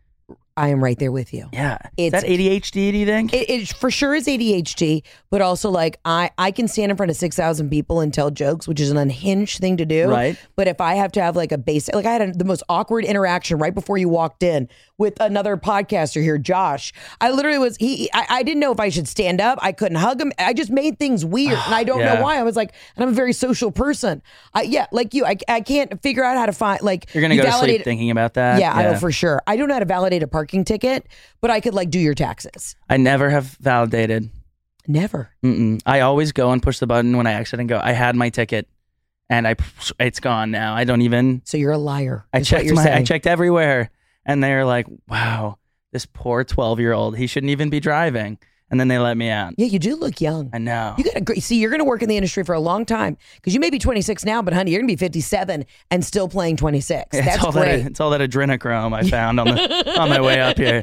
I am right there with you. Yeah. Is It's- that A D H D, do you think? It, it for sure is A D H D, but also like I, I can stand in front of six thousand people and tell jokes, which is an unhinged thing to do. Right. But if I have to have like a basic, like I had a, the most awkward interaction right before you walked in with another podcaster here, Josh. I literally was, he, I, I didn't know if I should stand up. I couldn't hug him. I just made things weird. And I don't Yeah. know why. I was like, and I'm a very social person. I, yeah, like you, I, I can't figure out how to find, like, You're going to you go to validate- sleep thinking about that? Yeah, I know for sure. I don't know how to validate a parking ticket, but I could like do your taxes. I never have validated. Never. Mm-mm. I always go and push the button when I exit and go, I had my ticket and I it's gone now. I don't even. So you're a liar. I is what checked you're my. saying. I checked everywhere, and they're like, "Wow, this poor twelve year old. He shouldn't even be driving." And then they let me out. Yeah, you do look young. I know. You got a great. See, you're going to work in the industry for a long time because you may be twenty-six now, but honey, you're going to be fifty-seven and still playing twenty-six. It's That's all great. that. It's all that adrenochrome I found on the on my way up here.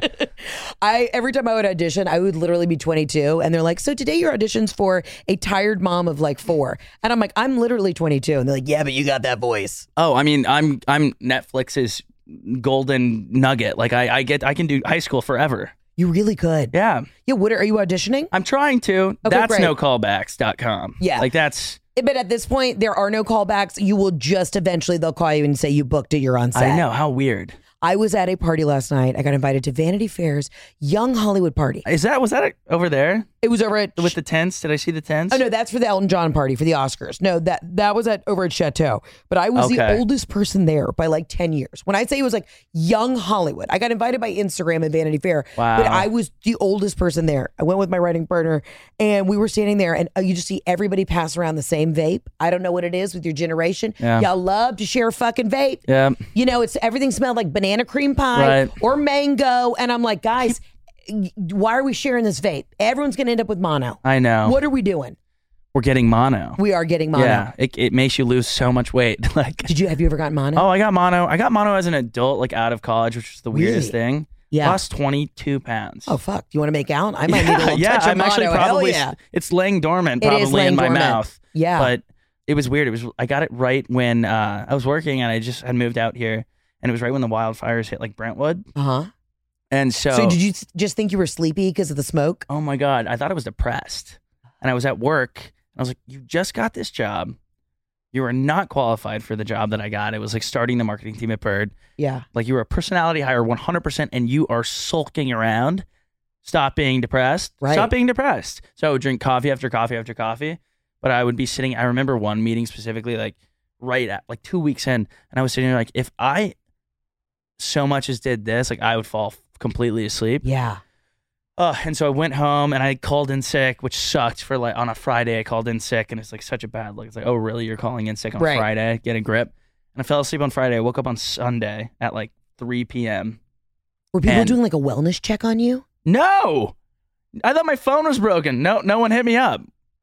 I every time I would audition, I would literally be twenty-two, and they're like, "So today your audition's for a tired mom of like four," and I'm like, "I'm literally twenty-two," and they're like, "Yeah, but you got that voice." Oh, I mean, I'm I'm Netflix's golden nugget. Like I, I get I can do high school forever. You really could. Yeah. Yeah. What are, are you auditioning? I'm trying to. Okay, that's great. no callbacks dot com. Yeah. Like that's But at this point, there are no callbacks. You will just eventually they'll call you and say you booked it. You're on set. I know how weird. I was at a party last night. I got invited to Vanity Fair's Young Hollywood party. Is that was that over there It was over at with the tents? Did I see the tents? Oh no, that's for the Elton John party for the Oscars. No, that that was at over at Chateau. But I was Okay. the oldest person there by like ten years. When I say it was like young Hollywood, I got invited by Instagram and Vanity Fair. Wow. But I was the oldest person there. I went with my writing partner, and we were standing there, and uh, you just see everybody pass around the same vape. I don't know what it is with your generation. Yeah. Y'all love to share a fucking vape. Yeah. You know, it's everything smelled like banana cream pie Right. or mango, and I'm like, guys. Why are we sharing this vape? Everyone's going to end up with mono. I know. What are we doing? We're getting mono. We are getting mono. Yeah, it, it makes you lose so much weight. Like, Did you have you ever gotten mono? oh, I got mono. I got mono as an adult, like out of college, which was the weirdest Really? thing. Yeah. Lost twenty-two pounds. Oh fuck! Do you want to make out? I might need a yeah, little yeah. touch of I'm actually mono. Hell probably. yeah. It's laying dormant, It is probably laying in my dormant. mouth. Yeah. But it was weird. It was. I got it right when uh, I was working, and I just had moved out here, and it was right when the wildfires hit, like Brentwood. Uh huh. And so, So did you s- just think you were sleepy because of the smoke? oh my God, I thought I was depressed. And I was at work, and I was like, you just got this job. You are not qualified for the job that I got. It was like starting the marketing team at Bird. Yeah. Like you were a personality hire one hundred percent, and you are sulking around. Stop being depressed. Right. Stop being depressed. So I would drink coffee after coffee after coffee. But I would be sitting, I remember one meeting specifically, like right at like two weeks in, and I was sitting there like, if I so much as did this, like I would fall completely asleep. Yeah. Uh, and so I went home and I called in sick, which sucked for like on a Friday. I called in sick, and it's like such a bad look. It's like, oh, really? You're calling in sick on Right. Friday? Get a grip. And I fell asleep on Friday. I woke up on Sunday at like three p.m. Were people And- doing like a wellness check on you? No, I thought my phone was broken. No, no one hit me up.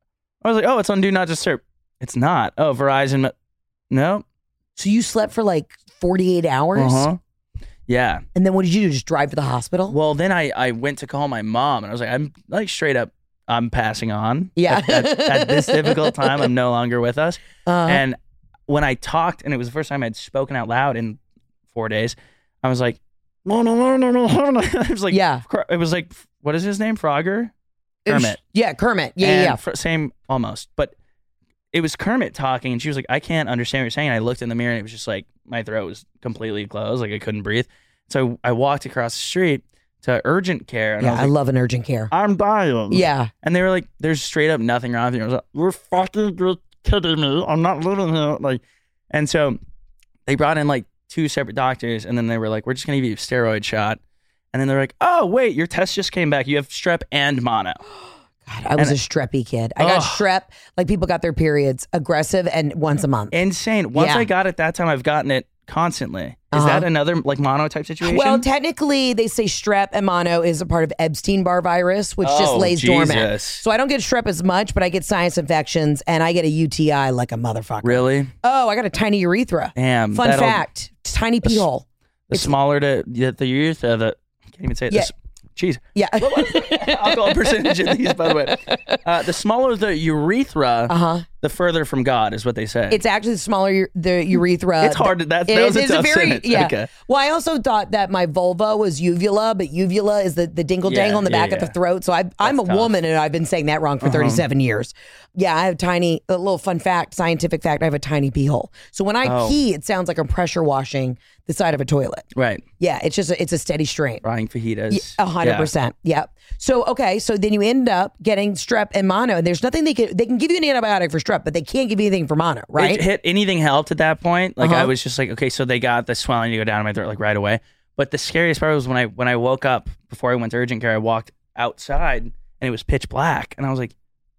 I was like, oh, it's on Do Not Disturb. It's not. Oh, Verizon. No. So you slept for like forty-eight hours? Uh-huh. Yeah. And then what did you do? Just drive to the hospital? Well, then I, I went to call my mom, and I was like, I'm like straight up, I'm passing on. Yeah. At, at, at this difficult time, I'm no longer with us. Uh, And when I talked, and it was the first time I'd spoken out loud in four days, I was like, no, no, no, no, no, no. It was like, Yeah. it was like, what is his name? Frogger? it was- Kermit. Yeah, Kermit. Yeah, And yeah, yeah. fr- same almost, but it was Kermit talking, and she was like, I can't understand what you're saying. And I looked in the mirror, and it was just like my throat was completely closed, like I couldn't breathe. So I walked across the street to urgent care, and Yeah, I was I like, love an urgent care. I'm dying. Yeah. And they were like, there's straight up nothing wrong with you. I was like, you're fucking just kidding me. I'm not living here. Like, and so they brought in like two separate doctors, and then they were like, we're just going to give you a steroid shot. And then they're like, oh, wait, your test just came back. You have strep and mono. God, I was And- a streppy kid. I got Ugh. strep, like people got their periods, aggressive and once a month. Insane. Once Yeah. I got it that time, I've gotten it constantly. Is Uh-huh. that another like mono type situation? Well, technically, they say strep and mono is a part of Epstein-Barr virus, which just Oh, lays dormant. Jesus. So I don't get strep as much, but I get sinus infections and I get a U T I like a motherfucker. Really? Oh, I got a tiny urethra. Damn. Fun that'll- fact: tiny pee hole. The smaller the, the, the urethra, the, I can't even say it. Yeah. This, Jeez. Yeah. Alcohol percentage in these, by the way. Uh, the smaller the urethra, Uh huh. the further from God is what they say. It's actually the smaller u- the urethra. It's hard to- that's- It that is- was a it's tough very, sentence. Yeah. Okay. Well, I also thought that my vulva was uvula, but uvula is the, the dingle Yeah, dangle on the yeah, back of the yeah. throat. So I, I'm a tough. woman and I've been saying that wrong for thirty-seven years. Yeah, I have tiny, a little fun fact, scientific fact, I have a tiny pee hole. So when I Oh. pee, it sounds like I'm pressure washing the side of a toilet. right. Yeah, it's just, a, it's a steady strain. Frying fajitas. A hundred Yeah. percent. Yep. So okay, so then you end up getting strep and mono. And there's nothing they can they can give you an antibiotic for strep, but they can't give you anything for mono, right? It hit anything helped at that point. Like I Uh-huh. was just like, okay, so they got the swelling to go down my throat like right away. But the scariest part was when I when I woke up before I went to urgent care, I walked outside and it was pitch black, and I was like,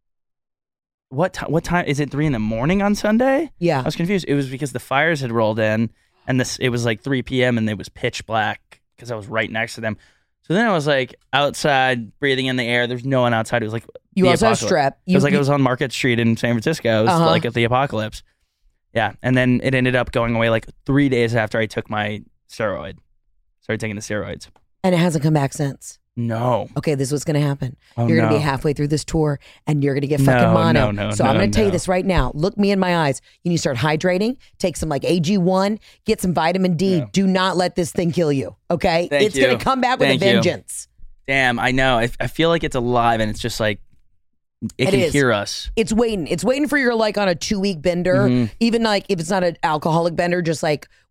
what time? What time is it? Three in the morning on Sunday? Yeah. I was confused. It was because the fires had rolled in, and this it was like three p.m. and it was pitch black because I was right next to them. So then I was like outside breathing in the air. There's no one outside. It was like You the also have apocalypse. strep. It You- was like you- it was on Market Street in San Francisco. It was Uh-huh. like at the apocalypse. Yeah, and then it ended up going away like three days after I took my steroid. Started taking the steroids. And it hasn't come back since. No. Okay, this is what's going to happen. Oh, you're going to no. be halfway through this tour and you're going to get fucking No, mono. no, no, so I'm no, going to tell you no. this right now. Look me in my eyes. You need to start hydrating, take some like A G one, get some vitamin D. Yeah. Do not let this thing kill you. Okay? Thank it's going you. to come back with Thank a you. vengeance. Damn, I know. I, I feel like it's alive, and it's just like it, It can is. hear us. It's waiting. It's waiting for your like on a two week bender, Mhm. even like if it's not an alcoholic bender, just like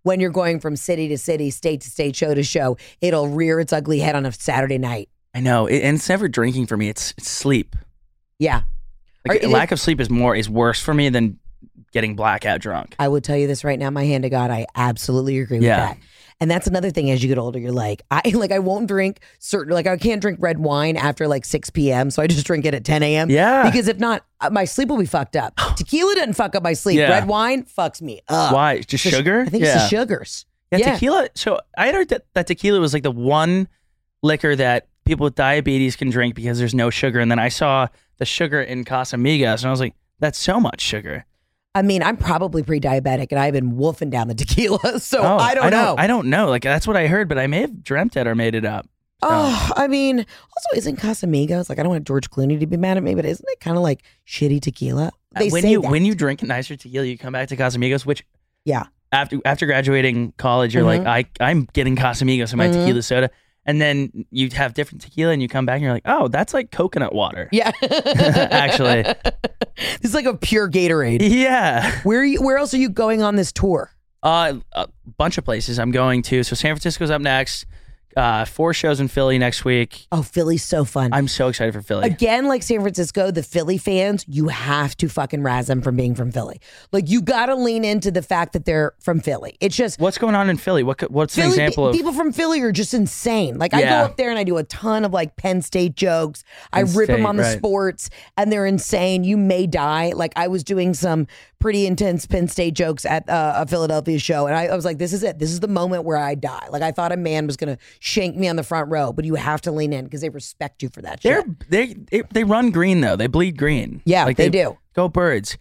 when you're going from city to city, state to state, show to show, it'll rear its ugly head on a Saturday night. I know. It, and it's never drinking for me. It's, it's sleep. Yeah. Like, Or- lack of sleep is more is worse for me than getting blackout drunk. I would tell you this right now, my hand to God, I absolutely agree with Yeah. that. And that's another thing as you get older, you're like, I like I won't drink certain like I can't drink red wine after like six p.m. So I just drink it at ten a.m. Yeah. Because if not, uh, my sleep will be fucked up. Tequila doesn't fuck up my sleep. Yeah. Red wine fucks me up. Why? Just It's the- sugar? I think yeah. it's the sugars. Yeah, Yeah. tequila. So I had heard that, that tequila was like the one liquor that people with diabetes can drink because there's no sugar. And then I saw the sugar in Casamigos and I was like, that's so much sugar. I mean, I'm probably pre-diabetic and I've been wolfing down the tequila. So Oh, I don't know. I don't know. Like that's what I heard, but I may have dreamt it or made it up. So- Oh, I mean, also isn't Casamigos like I don't want George Clooney to be mad at me, but isn't it kind of like shitty tequila? They when say you that. when you drink nicer tequila, you come back to Casamigos, which yeah. after after graduating college, you're Mhm. like, I I'm getting Casamigos in my Mhm. tequila soda. And then you have different tequila and you come back and you're like, oh, that's like coconut water. Yeah. Actually. It's like a pure Gatorade. Yeah. Where are you, where else are you going on this tour? Uh, a bunch of places I'm going to. So San Francisco's up next. Uh, four shows in Philly next week. Oh, Philly's so fun. I'm so excited for Philly. Again, like San Francisco, the Philly fans, you have to fucking razz them from being from Philly. Like you got to lean into the fact that they're from Philly. It's just What's going on in Philly? What co- What's Philly, an example of? people from Philly are just insane. Like I go Yeah. up there and I do a ton of like Penn State jokes. I Penn rip them State, on the right. sports, and they're insane. You may die. Like I was doing some pretty intense Penn State jokes at uh, a Philadelphia show, and I, I was like, "This is it. This is the moment where I die." Like I thought a man was gonna shank me on the front row, but you have to lean in because they respect you for that They're shit. they they they run green though. They bleed green. Yeah, like they do. Go Birds.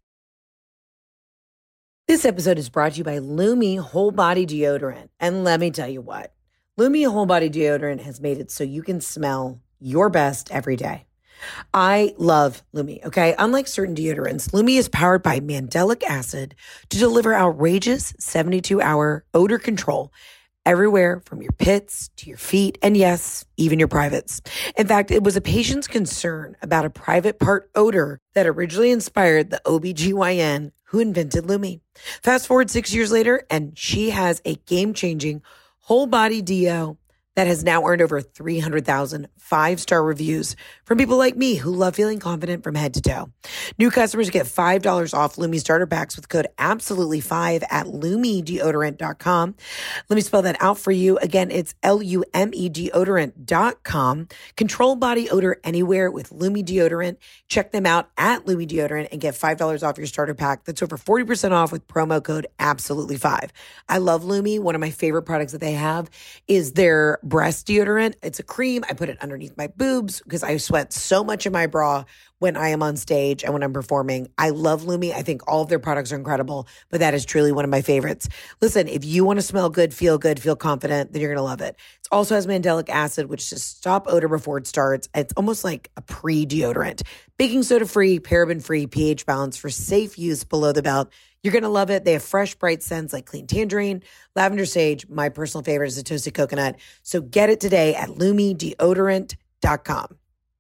This episode is brought to you by Lumi Whole Body Deodorant. And let me tell you what, Lumi Whole Body Deodorant has made it so you can smell your best every day. I love Lumi, okay? Unlike certain deodorants, Lumi is powered by mandelic acid to deliver outrageous seventy-two hour odor control everywhere from your pits to your feet and yes, even your privates. In fact, it was a patient's concern about a private part odor that originally inspired the O B G Y N who invented Lumi. Fast forward six years later, and she has a game-changing whole body deo that has now earned over three hundred thousand five-star reviews from people like me who love feeling confident from head to toe. New customers get five dollars off Lumi starter packs with code absolutely five at lumi deodorant dot com. Let me spell that out for you. Again, it's L U M E deodorant dot com. Control body odor anywhere with Lumi deodorant. Check them out at Lumi deodorant and get five dollars off your starter pack. That's over forty percent off with promo code absolutely five. I love Lumi. One of my favorite products that they have is their breast deodorant. It's a cream. I put it underneath my boobs because I sweat so much in my bra when I am on stage and when I'm performing. I love Lumi. I think all of their products are incredible, but that is truly one of my favorites. Listen, if you want to smell good, feel good, feel confident, then you're going to love it. It also has mandelic acid, which just stop odor before it starts. It's almost like a pre-deodorant. Baking soda free, paraben free, pH balanced for safe use below the belt. You're going to love it. They have fresh, bright scents like clean tangerine, lavender sage. My personal favorite is the toasted coconut. So get it today at lumi deodorant dot com.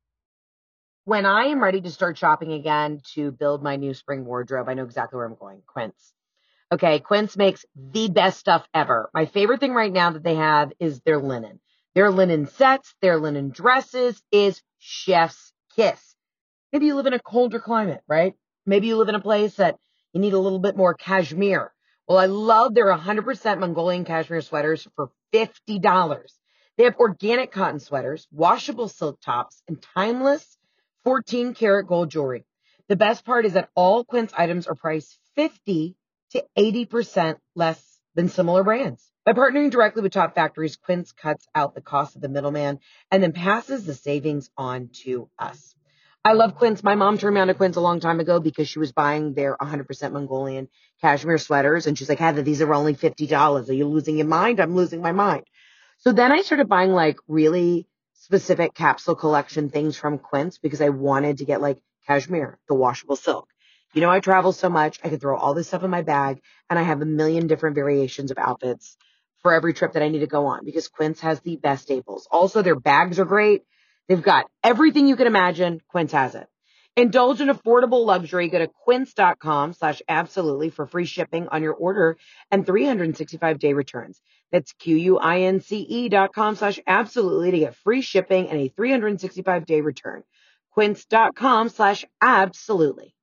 When I am ready to start shopping again to build my new spring wardrobe, I know exactly where I'm going. Quince. Okay, Quince makes the best stuff ever. My favorite thing right now that they have is their linen. Their linen sets, their linen dresses is chef's kiss. Maybe you live in a colder climate, right? Maybe you live in a place that you need a little bit more cashmere. Well, I love their one hundred percent Mongolian cashmere sweaters for fifty dollars. They have organic cotton sweaters, washable silk tops, and timeless fourteen karat gold jewelry. The best part is that all Quince items are priced fifty to eighty percent less than similar brands. By partnering directly with top factories, Quince cuts out the cost of the middleman and then passes the savings on to us. I love Quince. My mom turned me on to Quince a long time ago because she was buying their one hundred percent Mongolian cashmere sweaters. And she's like, Heather, these are only fifty dollars. Are you losing your mind? I'm losing my mind. So then I started buying like really specific capsule collection things from Quince because I wanted to get like cashmere, the washable silk. You know, I travel so much. I could throw all this stuff in my bag and I have a million different variations of outfits for every trip that I need to go on because Quince has the best staples. Also, their bags are great. They've got everything you can imagine. Quince has it. Indulge in affordable luxury. Go to quince.com slash absolutely for free shipping on your order and three hundred sixty-five day returns. That's Q-U-I-N-C-E dot com slash absolutely to get free shipping and a three hundred sixty-five day return. Quince.com slash absolutely.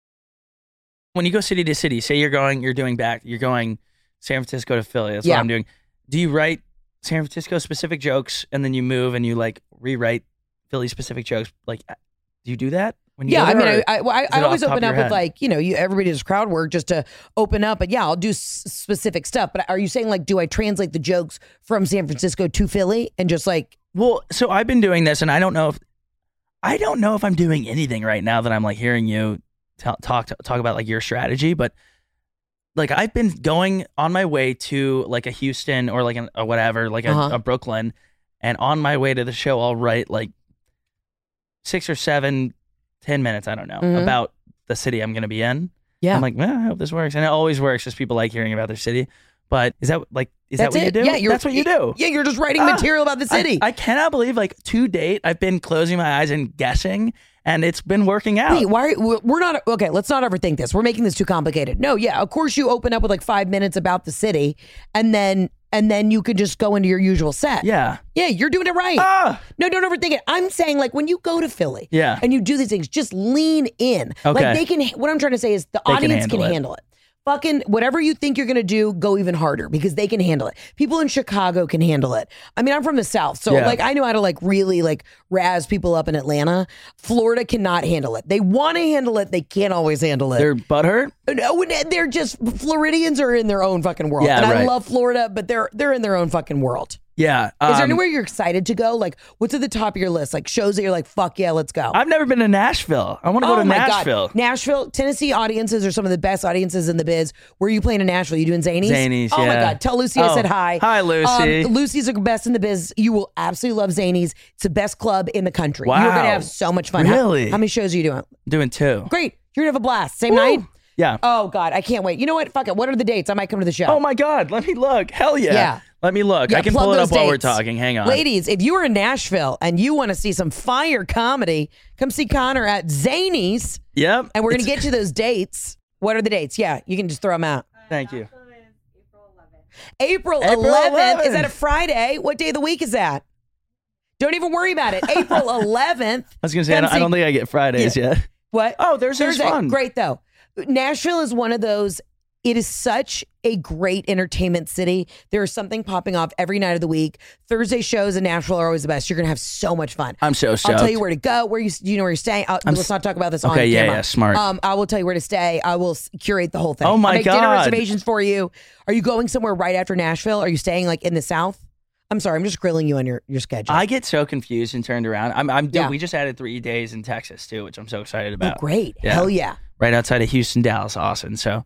When you go city to city, say you're going, you're doing back, you're going San Francisco to Philly. That's Yeah. what I'm doing. Do you write San Francisco specific jokes and then you move and you like rewrite Philly specific jokes? Like, do you do that? When you Yeah, go I mean, there, I, I, I, is I it always off the top open of up your with head? like, you know, you everybody does crowd work just to open up. But yeah, I'll do s- specific stuff. But are you saying like, do I translate the jokes from San Francisco to Philly and just like, Well, so I've been doing this, and I don't know if I don't know if I'm doing anything right now that I'm like hearing you t- talk talk about like your strategy, but like I've been going on my way to like a Houston or like an, a whatever, like a, Uh-huh. a Brooklyn, and on my way to the show, I'll write like six or seven, ten minutes, I don't know, Mhm. about the city I'm going to be in. yeah, I'm like, well, I hope this works, and it always works because people like hearing about their city. But is that like is that's that what it. you do? Yeah, you're, That's what you do. Yeah, you're just writing Ah, material about the I- city. I, cannot believe, like, to date, I've been closing my eyes and guessing, and it's been working out. Wait, why? We're we're not okay. Let's not overthink this. We're making this too complicated. No, yeah, of course you open up with like five minutes about the city, and then and then you could just go into your usual set. Yeah. yeah, you're doing it right. Ah! No, don't overthink it. I'm saying like when you go to Philly, Yeah. and you do these things, just lean in. Okay. Like they can. What I'm trying to say is the They can audience can handle handle it. it. Fucking whatever you think you're gonna do, go even harder because they can handle it. People in Chicago can handle it. I mean, I'm from the South, so Yeah. like I know how to like really like razz people up in Atlanta. Florida cannot handle it. They want to handle it, they can't always handle it. They're butthurt? No, they're just Floridians are in their own fucking world. Yeah, and I right. love Florida, but they're they're in their own fucking world. Yeah. Is there um, anywhere you're excited to go? Like, what's at the top of your list? Like shows that you're like, fuck yeah, let's go. I've never been to Nashville. I want to go oh to my Nashville. God. Nashville, Tennessee audiences are some of the best audiences in the biz. Where are you playing in Nashville? You doing Zanies? Zanies, Oh my yeah. God. Tell Lucy I Oh, said hi. hi, Lucy. Um, Lucy's the best in the biz. You will absolutely love Zanies. It's the best club in the country. You're going Wow. to have so much fun. How- Really? How, many shows are you doing? Doing two. Great. You're going to have a blast. Same Woo. night? Yeah. Oh God, I can't wait. You know what? Fuck it. What are the dates? I might come to the show. Oh my God. Let me look. Hell yeah. Yeah. Let me look. Yeah, I can plug pull it up those while we're dates. talking. Hang on. Ladies, if you are in Nashville and you want to see some fire comedy, come see Connor at Zanies, Yep. and we're going to It's- get you those dates. What are the dates? Yeah, you can just throw them out. Thank you. April April eleventh. Is that a eleventh. Friday? What day of the week is that? Don't even worry about it. April eleventh. I was going to say, I don't, I don't think I get Fridays yet. What? Oh, Thursday's Thursday. fun. Great, though. Nashville is one of those, it is such a great entertainment city. There is something popping off every night of the week. Thursday shows in Nashville are always the best. You're going to have so much fun. I'm so stoked. I'll tell you where to go. Where you, do you know where you're staying? I'll, I'm let's s- not talk about this on Okay, yeah, camera. yeah, smart. Um, I will tell you where to stay. I will s- curate the whole thing. Oh, my I'll make dinner God. reservations for you. Are you going somewhere right after Nashville? Are you staying like in the South? I'm sorry, I'm just grilling you on your, your schedule. I get so confused and turned around. I'm, I'm, dude, Yeah. we just added three days in Texas too, which I'm so excited oh, about. great. Yeah. Hell yeah. Right outside of Houston, Dallas, Austin. So,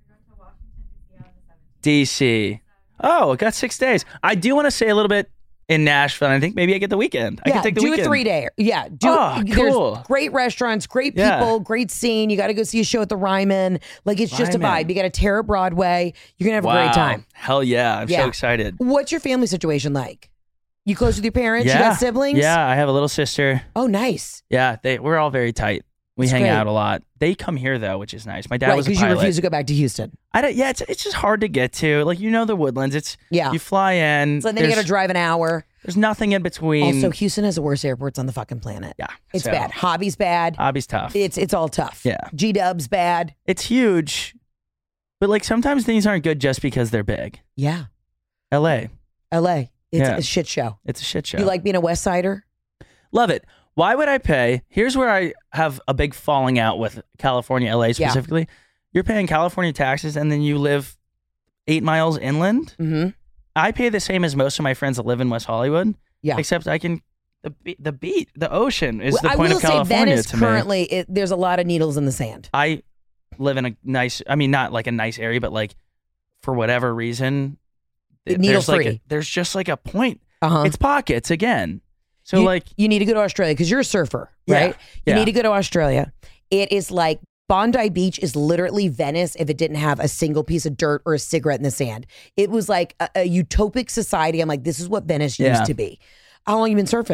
D C. Oh, I got six days. I do want to say a little bit in Nashville. And I think maybe I get the weekend. I yeah, can take the do weekend. a three day. Yeah, do. Oh, cool. There's great restaurants, great Yeah. people, great scene. You got to go see a show at the Ryman. Like it's just a Ryman. vibe. You got to tear at Broadway. You're gonna have Wow. a great time. Hell yeah! I'm Yeah. so excited. What's your family situation like? You close with your parents? Yeah. You got siblings? Yeah, I have a little sister. Oh, nice. Yeah, they we're all very tight. We That's hang great. out a lot. They come here though, which is nice. My dad Right, was a because you pilot. refuse to go back to Houston. I don't, yeah, it's it's just hard to get to. Like you know the Woodlands. It's Yeah. You fly in. So then you got there's, to drive an hour. there's nothing in between. Also, Houston has the worst airports on the fucking planet. yeah, It's so, bad. Hobby's bad. Hobby's tough. It's it's all tough. Yeah. G Dub's bad. It's huge, but like sometimes things aren't good just because they're big. Yeah. L A, L A. It's Yeah. a shit show. it's a shit show. You like being a West Sider? Love it. Why would I pay? Here's where I have a big falling out with California, L A specifically. You're paying California taxes and then you live eight miles inland. Mm-hmm. I pay the same as most of my friends that live in West Hollywood. Yeah. Except I can, the, be- the beat, the ocean is the I point will of California say Venice to me. currently, it, there's a lot of needles in the sand. I live in a nice, I mean, not like a nice area, but like for whatever reason, th- Needle there's like free. a, there's just like a point. Uh-huh. It's pockets again. So you, like, you need to go to Australia because you're a surfer, Yeah, right? You yeah. need to go to Australia. It is like Bondi Beach is literally Venice if it didn't have a single piece of dirt or a cigarette in the sand. It was like a, a utopic society. I'm like, this is what Venice Yeah. used to be. How long you been surfing?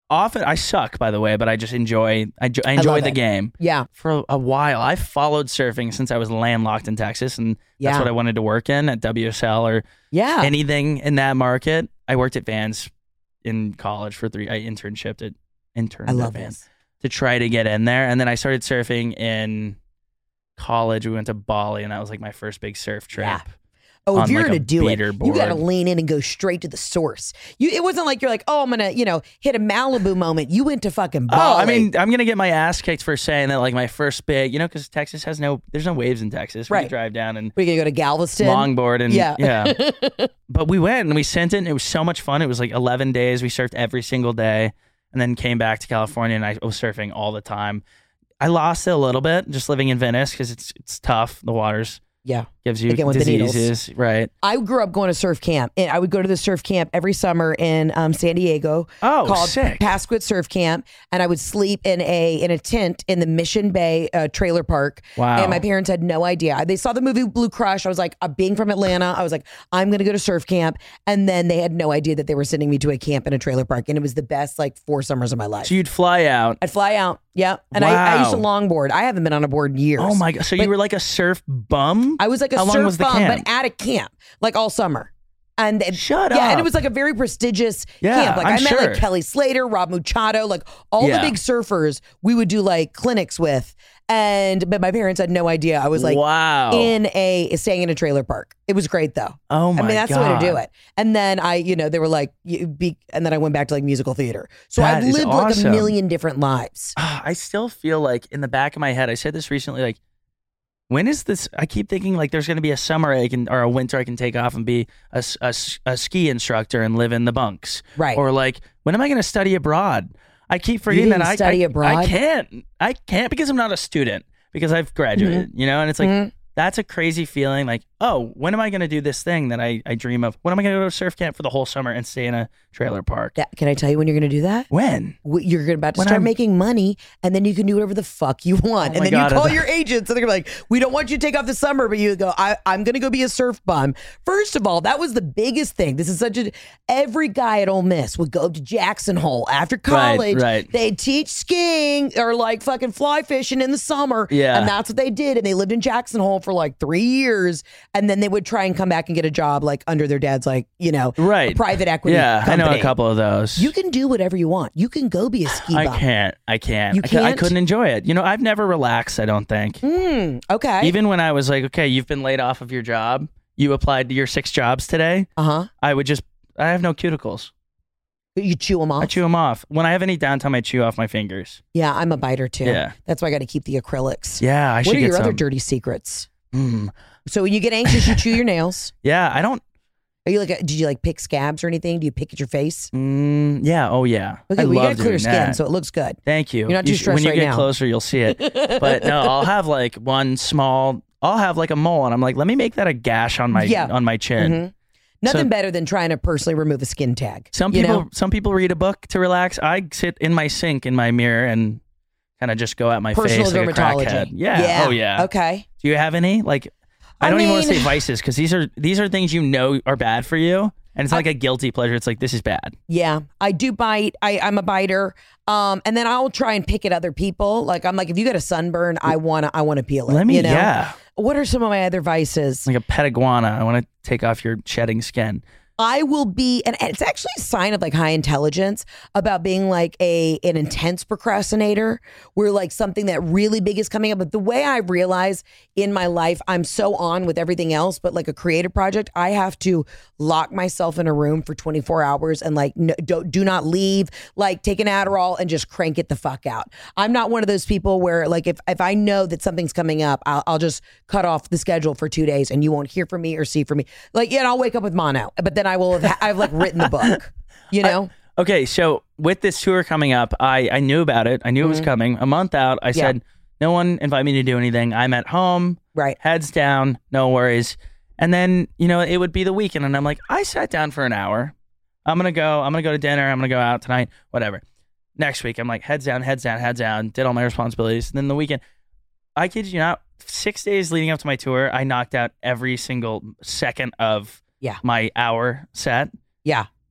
often I suck, by the way, but I just enjoy I, jo- I enjoy love the it. game. Yeah. For a while, I followed surfing since I was landlocked in Texas, and Yeah. that's what I wanted to work in at W S L or Yeah. anything in that market. I worked at Vans in college for three. I internshiped at interned I at love Vans this. to try to get in there, and then I started surfing in college. We went to Bali, and that was like my first big surf trip. Yeah. Oh, if on, you're like, gonna a do it, beater you got to board. lean in and go straight to the source. You, it wasn't like you're like, oh, I'm gonna, you know, hit a Malibu moment. You went to fucking Bali. Oh, I mean, I'm gonna get my ass kicked for saying that. Like my first big, you know, because Texas has no, there's no waves in Texas. We Right. could drive down and we're gonna go to Galveston. longboard and Yeah. yeah. But we went and we sent it. And it was so much fun. It was like eleven days. We surfed every single day, and then came back to California, and I was surfing all the time. I lost it a little bit just living in Venice because it's it's tough. The water's Yeah. gives you Again, with the needles. diseases, right? I grew up going to surf camp, and I would go to the surf camp every summer in um, San Diego. Oh, called sick. Pasquit Surf Camp, and I would sleep in a in a tent in the Mission Bay uh, trailer park. Wow. And my parents had no idea. They saw the movie Blue Crush. I was like, uh, being from Atlanta, I was like, I'm going to go to surf camp, and then they had no idea that they were sending me to a camp in a trailer park, and it was the best like four summers of my life. So you'd fly out. I'd fly out, yeah, and I, I used to Wow. longboard. I haven't been on a board in years. Oh my god! So But- you were like a surf bum? I was like a How long surf was the bum, camp? but at a camp, like all summer. And it- Shut yeah, up. and it was like a very prestigious Yeah, camp. Like I'm I met sure. like Kelly Slater, Rob Machado, like all Yeah. the big surfers we would do like clinics with. And but my parents had no idea. I was like wow. in a staying in a trailer park. It was great though. oh my I mean, that's god. the way to do it. And then I, you know, they were like, you be, and then I went back to like musical theater. So That I've is lived like a awesome. million different lives. Ah, I still feel like in the back of my head, I said this recently, like, when is this? I keep thinking like there's going to be a summer I can, or a winter I can take off and be a, s- a s- a ski instructor and live in the bunks. Right. Or like, when am I going to study abroad? I keep forgetting didn't that I, study I, abroad? I can't. I can't because I'm not a student, because I've graduated, you know, and it's like, Mhm. that's a crazy feeling. Like, oh, when am I going to do this thing that I, I dream of? When am I going to go to surf camp for the whole summer and stay in a trailer park? That, can I tell you when you're going to do that? When? W- You're about to When start I'm- making money, and then you can do whatever the fuck you want. Oh and my then God, you call I- your agents, and they're gonna be like, "We don't want you to take off the summer," but you go, I, "I'm going to go be a surf bum." First of all, that was the biggest thing. This is such a. Every guy at Ole Miss would go to Jackson Hole after college. right. They'd teach skiing or like fucking fly fishing in the summer. Yeah. and that's what they did. And they lived in Jackson Hole for like three years, and then they would try and come back and get a job like under their dad's like you know Right. private equity. Yeah, I know a company. couple of those. You can do whatever you want. You can go be a ski bum. I can't. I can't. You I, cou- I can't? couldn't enjoy it. You know, I've never relaxed, I don't think. Mm, okay. Even when I was like, okay, you've been laid off of your job. You applied to your six jobs today. uh huh. I would just, I have no cuticles. You chew them off. I chew them off. When I have any downtime, I chew off my fingers. Yeah, I'm a biter too. Yeah. That's why I got to keep the acrylics. Yeah, I should What are get your some. other dirty secrets? Mm. So when you get anxious, you chew your nails. Yeah, I don't. Are you like? A, did you like pick scabs or anything? Do you pick at your face? Mm, yeah. Oh, yeah. Okay, I well, you love got clear doing skin, that. so it looks good. Thank you. You're not You too sh- stressed When you right get now. closer, you'll see it. But no, I'll have like one small. I'll have like a mole, and I'm like, let me make that a gash on my Yeah. on my chin. Mhm. Nothing So- better than trying to personally remove a skin tag. Some you people, know? some people read a book to relax. I sit in my sink in my mirror and kind of just go at my Personal face like a dermatology. crackhead. Yeah. Oh yeah. Okay. Do you have any? Like, I, I don't even want to mean- say vices because these are these are things you know are bad for you, and it's not like a guilty pleasure. It's like this is bad. Yeah, I do bite. I, I'm a biter. Um, and then I'll try and pick at other people. Like I'm like, if you got a sunburn, I wanna, I wanna peel it. Let me. You know? Yeah. What are some of my other vices? Like a pet iguana. I want to take off your shedding skin. I will be, and it's actually a sign of like high intelligence about being like a an intense procrastinator, where like something that really big is coming up. But the way I realize in my life, I'm so on with everything else, but like a creative project, I have to lock myself in a room for twenty-four hours and like no, don't, do not leave, like take an Adderall and just crank it the fuck out. I'm not one of those people where like if, if I know that something's coming up, I'll, I'll just cut off the schedule for two days and you won't hear from me or see from me. Like, yeah, and I'll wake up with mono, but then I will have, I've like written the book, you know? Okay, so with this tour coming up, I, I knew about it. I knew it was coming. A month out, I said, no one invited me to do anything. I'm at home, Right. heads down, no worries. And then, you know, it would be the weekend, and I'm like, I sat down for an hour. I'm going to go. I'm going to go to dinner. I'm going to go out tonight, whatever. Next week, I'm like, heads down, heads down, heads down, did all my responsibilities. And then the weekend, I kid you not, six days leading up to my tour, I knocked out every single second of Yeah. my hour set. Yeah.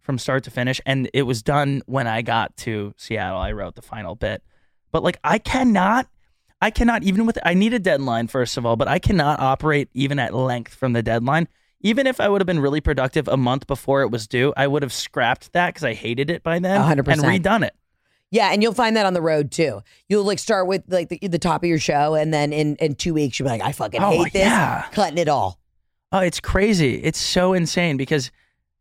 from start to finish, and it was done when I got to Seattle. I wrote the final bit, but like I cannot, I cannot even with I need a deadline first of all, but I cannot operate even at length from the deadline. Even if I would have been really productive a month before it was due, I would have scrapped that because I hated it by then one hundred percent. and redone it. Yeah, and you'll find that on the road too. You'll like start with like the, the top of your show, and then in, in two weeks you'll be like, I fucking Oh, hate this, yeah. cutting it all. Oh, it's crazy. It's so insane because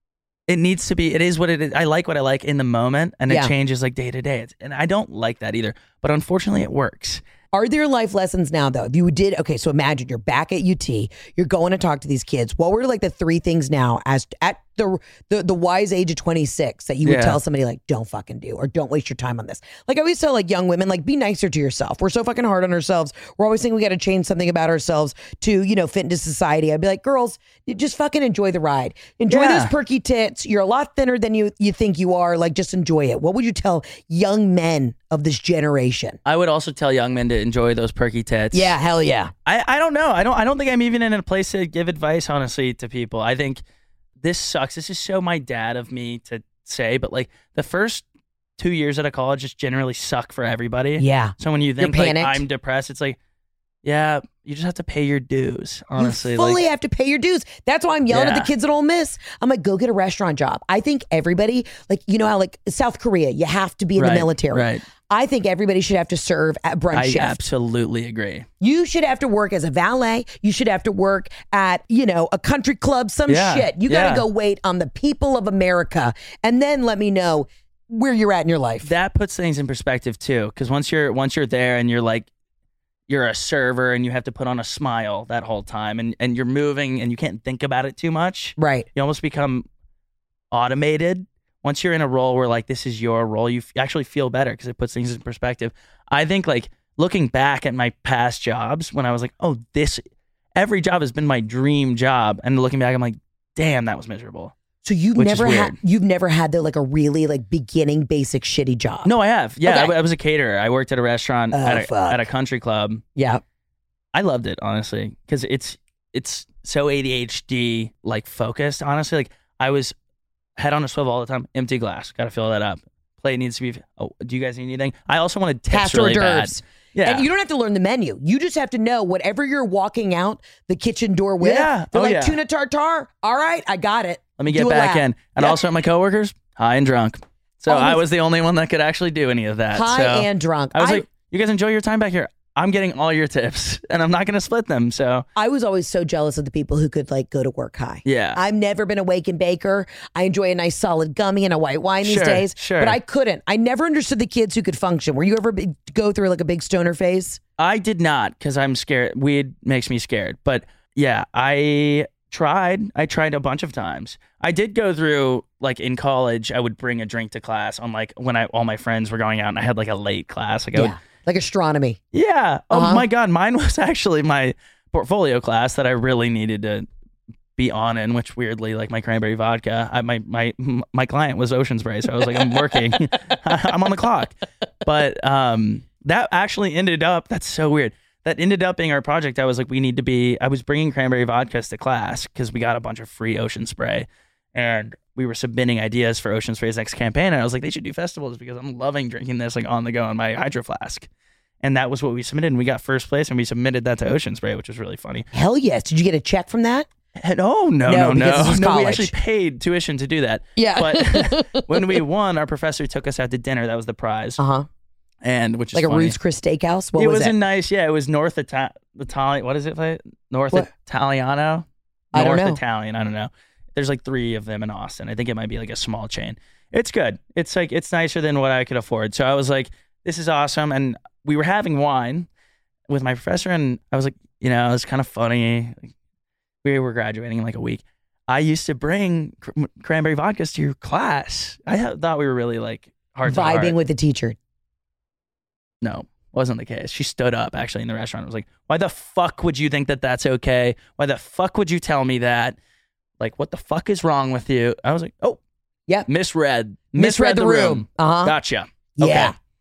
it needs to be, it is what it is. I like what I like in the moment, and Yeah. it changes like day to day. It's, and I don't like that either, but unfortunately it works. Are there life lessons now though? If you did, okay, so imagine you're back at U T, you're going to talk to these kids. What were like the three things now as at the the, the wise age of twenty-six that you would Yeah. tell somebody like, don't fucking do, or don't waste your time on this? Like I always tell like young women, like be nicer to yourself. We're so fucking hard on ourselves. We're always thinking we got to change something about ourselves to, you know, fit into society. I'd be like, girls, you just fucking enjoy the ride. Enjoy Yeah. those perky tits. You're a lot thinner than you, you think you are. Like just enjoy it. What would you tell young men of this generation? I would also tell young men to enjoy those perky tits. Yeah, hell yeah. I, I don't know. I don't I don't think I'm even in a place to give advice, honestly, to people. I think this sucks. This is so my dad of me to say, but like the first two years out of college just generally suck for everybody. Yeah. So when you think like panicked. I'm depressed, it's like, yeah, you just have to pay your dues, honestly. You fully like, have to pay your dues. That's why I'm yelling at Yeah. the kids at Ole Miss. I'm like, go get a restaurant job. I think everybody, like, you know how like South Korea, you have to be in Right, the military. right. I think everybody should have to serve at brunch I shift. absolutely agree. You should have to work as a valet. You should have to work at, you know, a country club, some Yeah, shit. You got to yeah. go wait on the people of America and then let me know where you're at in your life. That puts things in perspective too, because once you're once you're there and you're like you're a server and you have to put on a smile that whole time, and and you're moving and you can't think about it too much. Right. You almost become automated. Once you're in a role where like this is your role, you f- actually feel better because it puts things in perspective. I think like looking back at my past jobs when I was like, oh, this every job has been my dream job, and looking back, I'm like, damn, that was miserable. So you've Which is never had weird. you've never had the like a really like beginning basic shitty job. No, I have. Yeah, Okay. I, I was a caterer. I worked at a restaurant Oh, at, a, fuck. at a country club. Yeah. I loved it, honestly, because it's it's so A D H D like focused. Honestly, like I was head on a swivel all the time. Empty glass, got to fill that up. Plate needs to be. Oh, do you guys need anything? I also wanted tips Past really hors bad. d'oeuvres. Yeah, And you don't have to learn the menu. You just have to know whatever you're walking out the kitchen door with. Yeah. They're Oh, like, yeah. tuna tartare. All right, I got it. Let me get Do a back lap. in. And Yeah. also, my coworkers high and drunk. So Oh, I with- was the only one that could actually do any of that. High so and drunk. I was I- like, you guys enjoy your time back here. I'm getting all your tips, and I'm not going to split them. So I was always so jealous of the people who could like go to work high. yeah, I've never been a wake and baker. I enjoy a nice solid gummy and a white wine these Sure, days. sure. But I couldn't. I never understood the kids who could function. Were you ever be- go through like a big stoner phase? I did not because I'm scared. Weed makes me scared. But yeah, I tried. I tried a bunch of times. I did go through like in college. I would bring a drink to class on like when I all my friends were going out, and I had like a late class. Like I would, Yeah. Like astronomy. yeah. Oh Uh-huh. my god, mine was actually my portfolio class that I really needed to be on in. Which weirdly, like my cranberry vodka, I, my my my client was Ocean Spray, so I was like, I'm working. I'm on the clock. But um, that actually ended up. That's so weird. That ended up being our project. I was like, we need to be. I was bringing cranberry vodkas to class because we got a bunch of free Ocean Spray, and we were submitting ideas for Ocean Spray's next campaign. And I was like, they should do festivals because I'm loving drinking this like on the go on my hydro flask. And that was what we submitted, and we got first place, and we submitted that to Ocean Spray, which was really funny. Hell yes. Did you get a check from that? And, oh no, No, no, because no, this was no! We college. actually paid tuition to do that. Yeah. But when we won, our professor took us out to dinner. That was the prize, Uh huh. and which is Like a funny. Ruth's Chris Steakhouse? What it was, was it? a nice, yeah. It was North Ita- Italian. What is it? like? North What? Italiano. I don't North know. Italian. I don't know. There's like three of them in Austin. I think it might be like a small chain. It's good. It's like it's nicer than what I could afford. So I was like, this is awesome. And we were having wine with my professor, and I was like, you know, it's kind of funny. We were graduating in like a week. I used to bring cr- cranberry vodkas to your class. I th- thought we were really like heart to heart. Vibing with the teacher. No, wasn't the case. She stood up actually in the restaurant and was like, why the fuck would you think that that's okay? Why the fuck would you tell me that? Like, what the fuck is wrong with you? I was like, oh, Yeah. misread. Misread the room. Uh-huh. Gotcha. Yeah. Okay.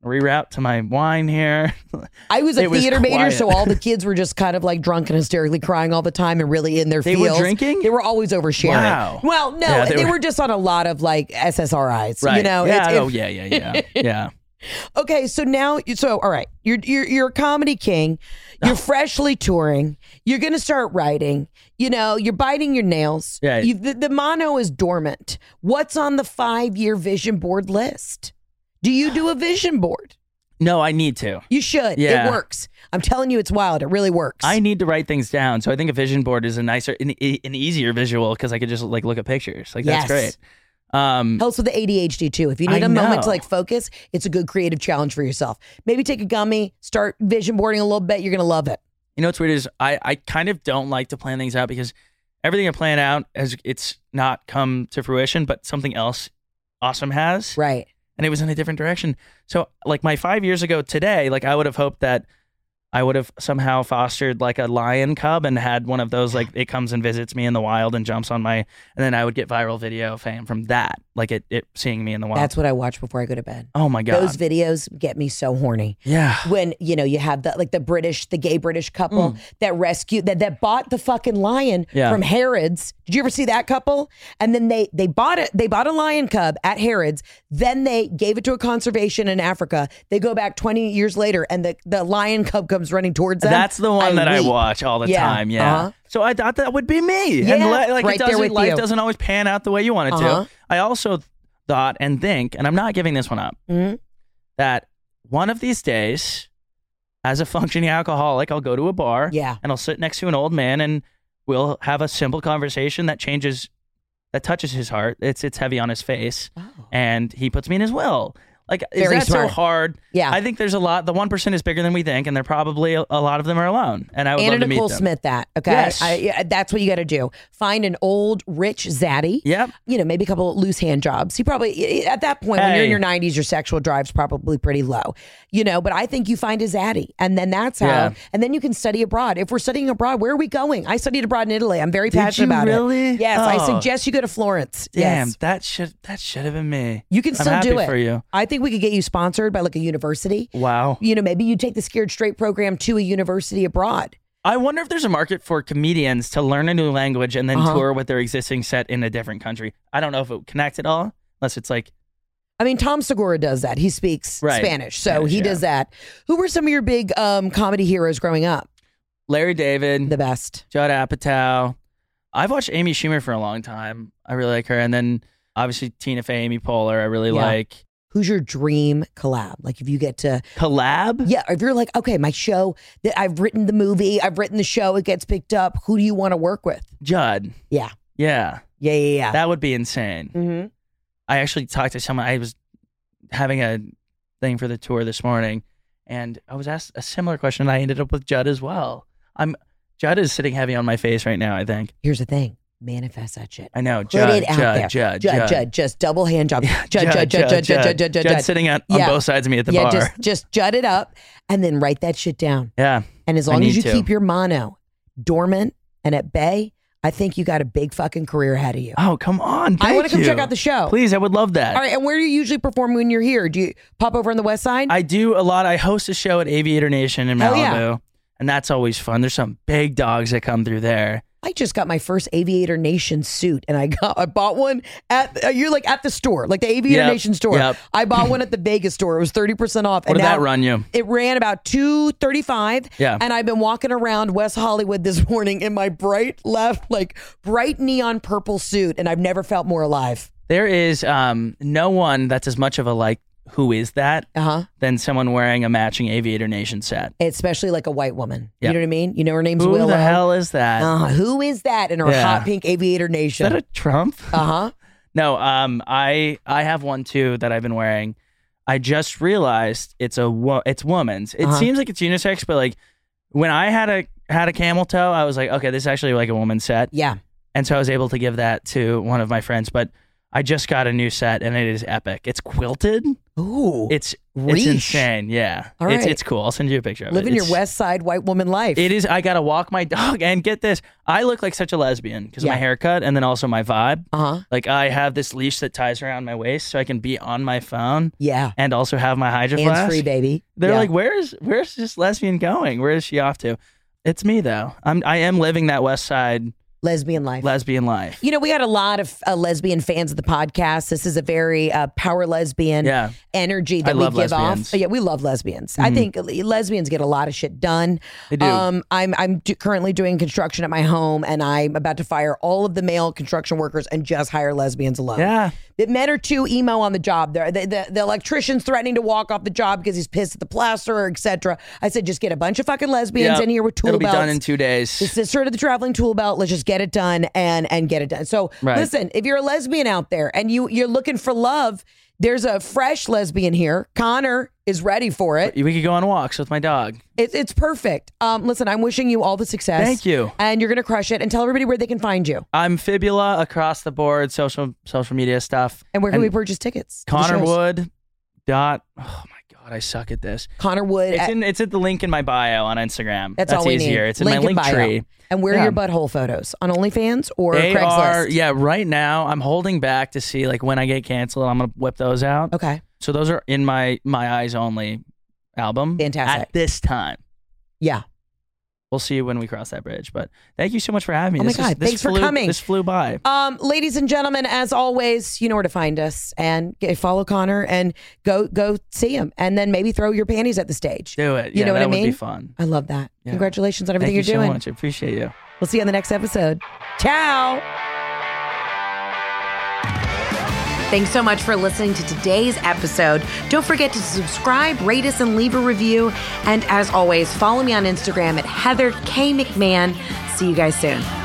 reroute to my wine here. I was a It was theater major, quiet. so all the kids were just kind of like drunk and hysterically crying all the time and really in their They were feels. drinking? They were always oversharing. Wow. Well, no, Yeah, they, they were, were- just on a lot of like S S R Is. Right. You know? Yeah. It's- oh, it- yeah, yeah, yeah. Yeah. Okay, so now, so all right, you're you're you're a comedy king. You're freshly touring. You're gonna start writing. You know, you're biting your nails. Yeah. You, the, the mono is dormant. What's on the five year vision board list? Do you do a vision board? No, I need to. You should. Yeah. It works. I'm telling you, it's wild. It really works. I need to write things down. So I think a vision board is a nicer, an, an easier visual because I could just like look at pictures. Like that's Yes. great. Um, Helps with the A D H D too. If you need I a moment to know. like focus, it's a good creative challenge for yourself. Maybe take a gummy, start vision boarding a little bit. You're gonna love it. You know what's weird is I, I kind of don't like to plan things out because everything I plan out has it's not come to fruition, but something else awesome has. Right. And it was in a different direction. So like my five years ago today, like I would have hoped that I would have somehow fostered like a lion cub and had one of those like it comes and visits me in the wild and jumps on my and then I would get viral video fame from that. Like it, it seeing me in the wild. That's what I watch before I go to bed. oh my God. Those videos get me so horny. yeah. When, you know, you have the like the British, the gay British couple that rescued that that bought the fucking lion Yeah. from Harrods. Did you ever see that couple? And then they they bought it, they bought a lion cub at Harrods, then they gave it to a conservation in Africa. They go back twenty years later and the, the lion cub comes running towards them. That's the one that I weep. watch all the Yeah. time. Yeah. Uh-huh. So I thought that would be me. Yeah, and li- like right it there doesn't, with life you. doesn't always pan out the way you want it Uh-huh. to. I also thought and think, and I'm not giving this one up, Mhm. that one of these days, as a functioning alcoholic, I'll go to a bar Yeah. and I'll sit next to an old man and we'll have a simple conversation that changes, that touches his heart. It's it's heavy on his face, Oh. and he puts me in his will. Like, is Very that smart. so hard? Yeah. I think there's a lot. The one percent is bigger than we think, and they're probably a, a lot of them are alone. And I would Anna love to meet Nicole them. Smith that. Okay. Yes. I, yeah, that's what you got to do. Find an old, rich zaddy. Yep. You know, maybe a couple of loose hand jobs. He probably, at that point, when you're in Hey. your nineties, your sexual drive's probably pretty low. You know, but I think you find a zaddy. And then that's how, Yeah. and then you can study abroad. If we're studying abroad, where are we going? I studied abroad in Italy. I'm very Did passionate you about really? it. Yes. I Oh. suggest you go to Florence. Damn, Yes. that should that should have been me. You can I'm still happy do it. for you. I think we could get you sponsored by like a university. Wow. You know, maybe you take the Scared Straight program to a university abroad. I wonder if there's a market for comedians to learn a new language and then Uh-huh. tour with their existing set in a different country. I don't know if it would connect at all, unless it's like I mean, Tom Segura does that. He speaks Right. Spanish, so Spanish, he yeah. does that. Who were some of your big um, comedy heroes growing up? Larry David, The best. Judd Apatow. I've watched Amy Schumer for a long time. I really like her. And then obviously Tina Fey, Amy Poehler, I really Yeah. like. Who's your dream collab? Like if you get to, Collab? yeah, if you're like, okay, my show, that I've written the movie, I've written the show, it gets picked up. Who do you want to work with? Judd. Yeah, Yeah. yeah, yeah, yeah. That would be insane. mm-hmm. I actually talked to someone. I was having a thing for the tour this morning, and I was asked a similar question. And I ended up with Judd as well. I'm Judd is sitting heavy on my face right now. I think. Here's the thing: manifest that shit. I know. Put Judd, it out Judd, there. Judd, Judd, Judd, Judd, just double hand job. Judd, Judd, Judd, Judd, Judd, Judd, Judd, Judd, Judd sitting on, on Yeah. both sides of me at the yeah, bar. just just jut it up, and then write that shit down. yeah. And as I long as need you to. keep your mono dormant and at bay, I think you got a big fucking career ahead of you. Oh, come on. I want to thank come you. check out the show. Please, I would love that. All right, and where do you usually perform when you're here? Do you pop over on the west side? I do a lot. I host a show at Aviator Nation in Hell Malibu, yeah. and that's always fun. There's some big dogs that come through there. I just got my first Aviator Nation suit, and I got I bought one at uh, you're like at the store, like the Aviator Yep, Nation store. yep. I bought one at the Vegas store. It was thirty percent off. What and did now that run you? It ran about two thirty five. Yeah. And I've been walking around West Hollywood this morning in my bright left, like bright neon purple suit, and I've never felt more alive. There is um, no one that's as much of a like, who is that, Uh huh. than someone wearing a matching Aviator Nation set. Especially like a white woman. Yep. You know what I mean? You know her name's Who Willow. the hell is that? Is Uh, who is that in her Yeah. hot pink Aviator Nation? that a Trump? uh huh. No, um, I I have one too that I've been wearing. I just realized it's a wo- it's woman's. It Uh-huh. seems like it's unisex, but like when I had a had a camel toe, I was like, okay, this is actually like a woman's set, Yeah. and so I was able to give that to one of my friends. But I just got a new set and it is epic. It's quilted. Ooh. It's Reach. it's insane. Yeah. All It's right. it's cool. I'll send you a picture of Living it. your It's- West Side white woman life. It is. I got to walk my dog and get this. I look like such a lesbian because Yeah. of my haircut and then also my vibe. Uh-huh. Like I have this leash that ties around my waist so I can be on my phone Yeah. and also have my hydro Hands flask. free, baby. They're Yeah. like, where's where's this lesbian going? Where is she off to? It's me though. I'm I am living that West Side lesbian life. lesbian life. You know, we got a lot of uh, lesbian fans of the podcast. This is a very uh, power lesbian Yeah. energy that I we love give lesbians. off. Yeah, we love lesbians. I think lesbians get a lot of shit done. They do. Um, I'm I'm do- currently doing construction at my home, and I'm about to fire all of the male construction workers and just hire lesbians alone. Yeah. The men are too emo on the job. They're, the, the, the electrician's threatening to walk off the job because he's pissed at the plasterer, et cetera. I said, just get a bunch of fucking lesbians Yep. in here with tool It'll belts. be done in two days. The sister to the traveling tool belt. Let's just get it done and and get it done. So Right. listen, if you're a lesbian out there and you you're looking for love, there's a fresh lesbian here. Connor is ready for it. We could go on walks with my dog. It's it's perfect. Um, listen, I'm wishing you all the success. Thank you. And you're gonna crush it. And tell everybody where they can find you I'm Fibula across the board, social social media stuff. and where can we purchase tickets. to the Connor shows? Wood. Dot. Oh my God, I suck at this. Connor Wood. It's at- in. It's at the link in my bio on Instagram. that's, That's all we easier. need. It's in my link bio. tree. And where Yeah. are your butthole photos on OnlyFans or They Craigslist? are. Yeah. Right now, I'm holding back to see like when I get canceled. I'm gonna whip those out. Okay. So those are in my My Eyes Only album. Fantastic. At this time. Yeah. We'll see you when we cross that bridge. But thank you so much for having me. Oh my This is- God, this thanks for flew- coming. This flew by. Um, ladies and gentlemen, as always, you know where to find us, and get, follow Connor and go go see him, and then maybe throw your panties at the stage. Do it. You Yeah, know what that I mean? would be fun. I love that. Yeah. Congratulations on everything Thank you you're doing. so much. I appreciate you. We'll see you on the next episode. Ciao. Thanks so much for listening to today's episode. Don't forget to subscribe, rate us, and leave a review. And as always, follow me on Instagram at Heather K. McMahon. See you guys soon.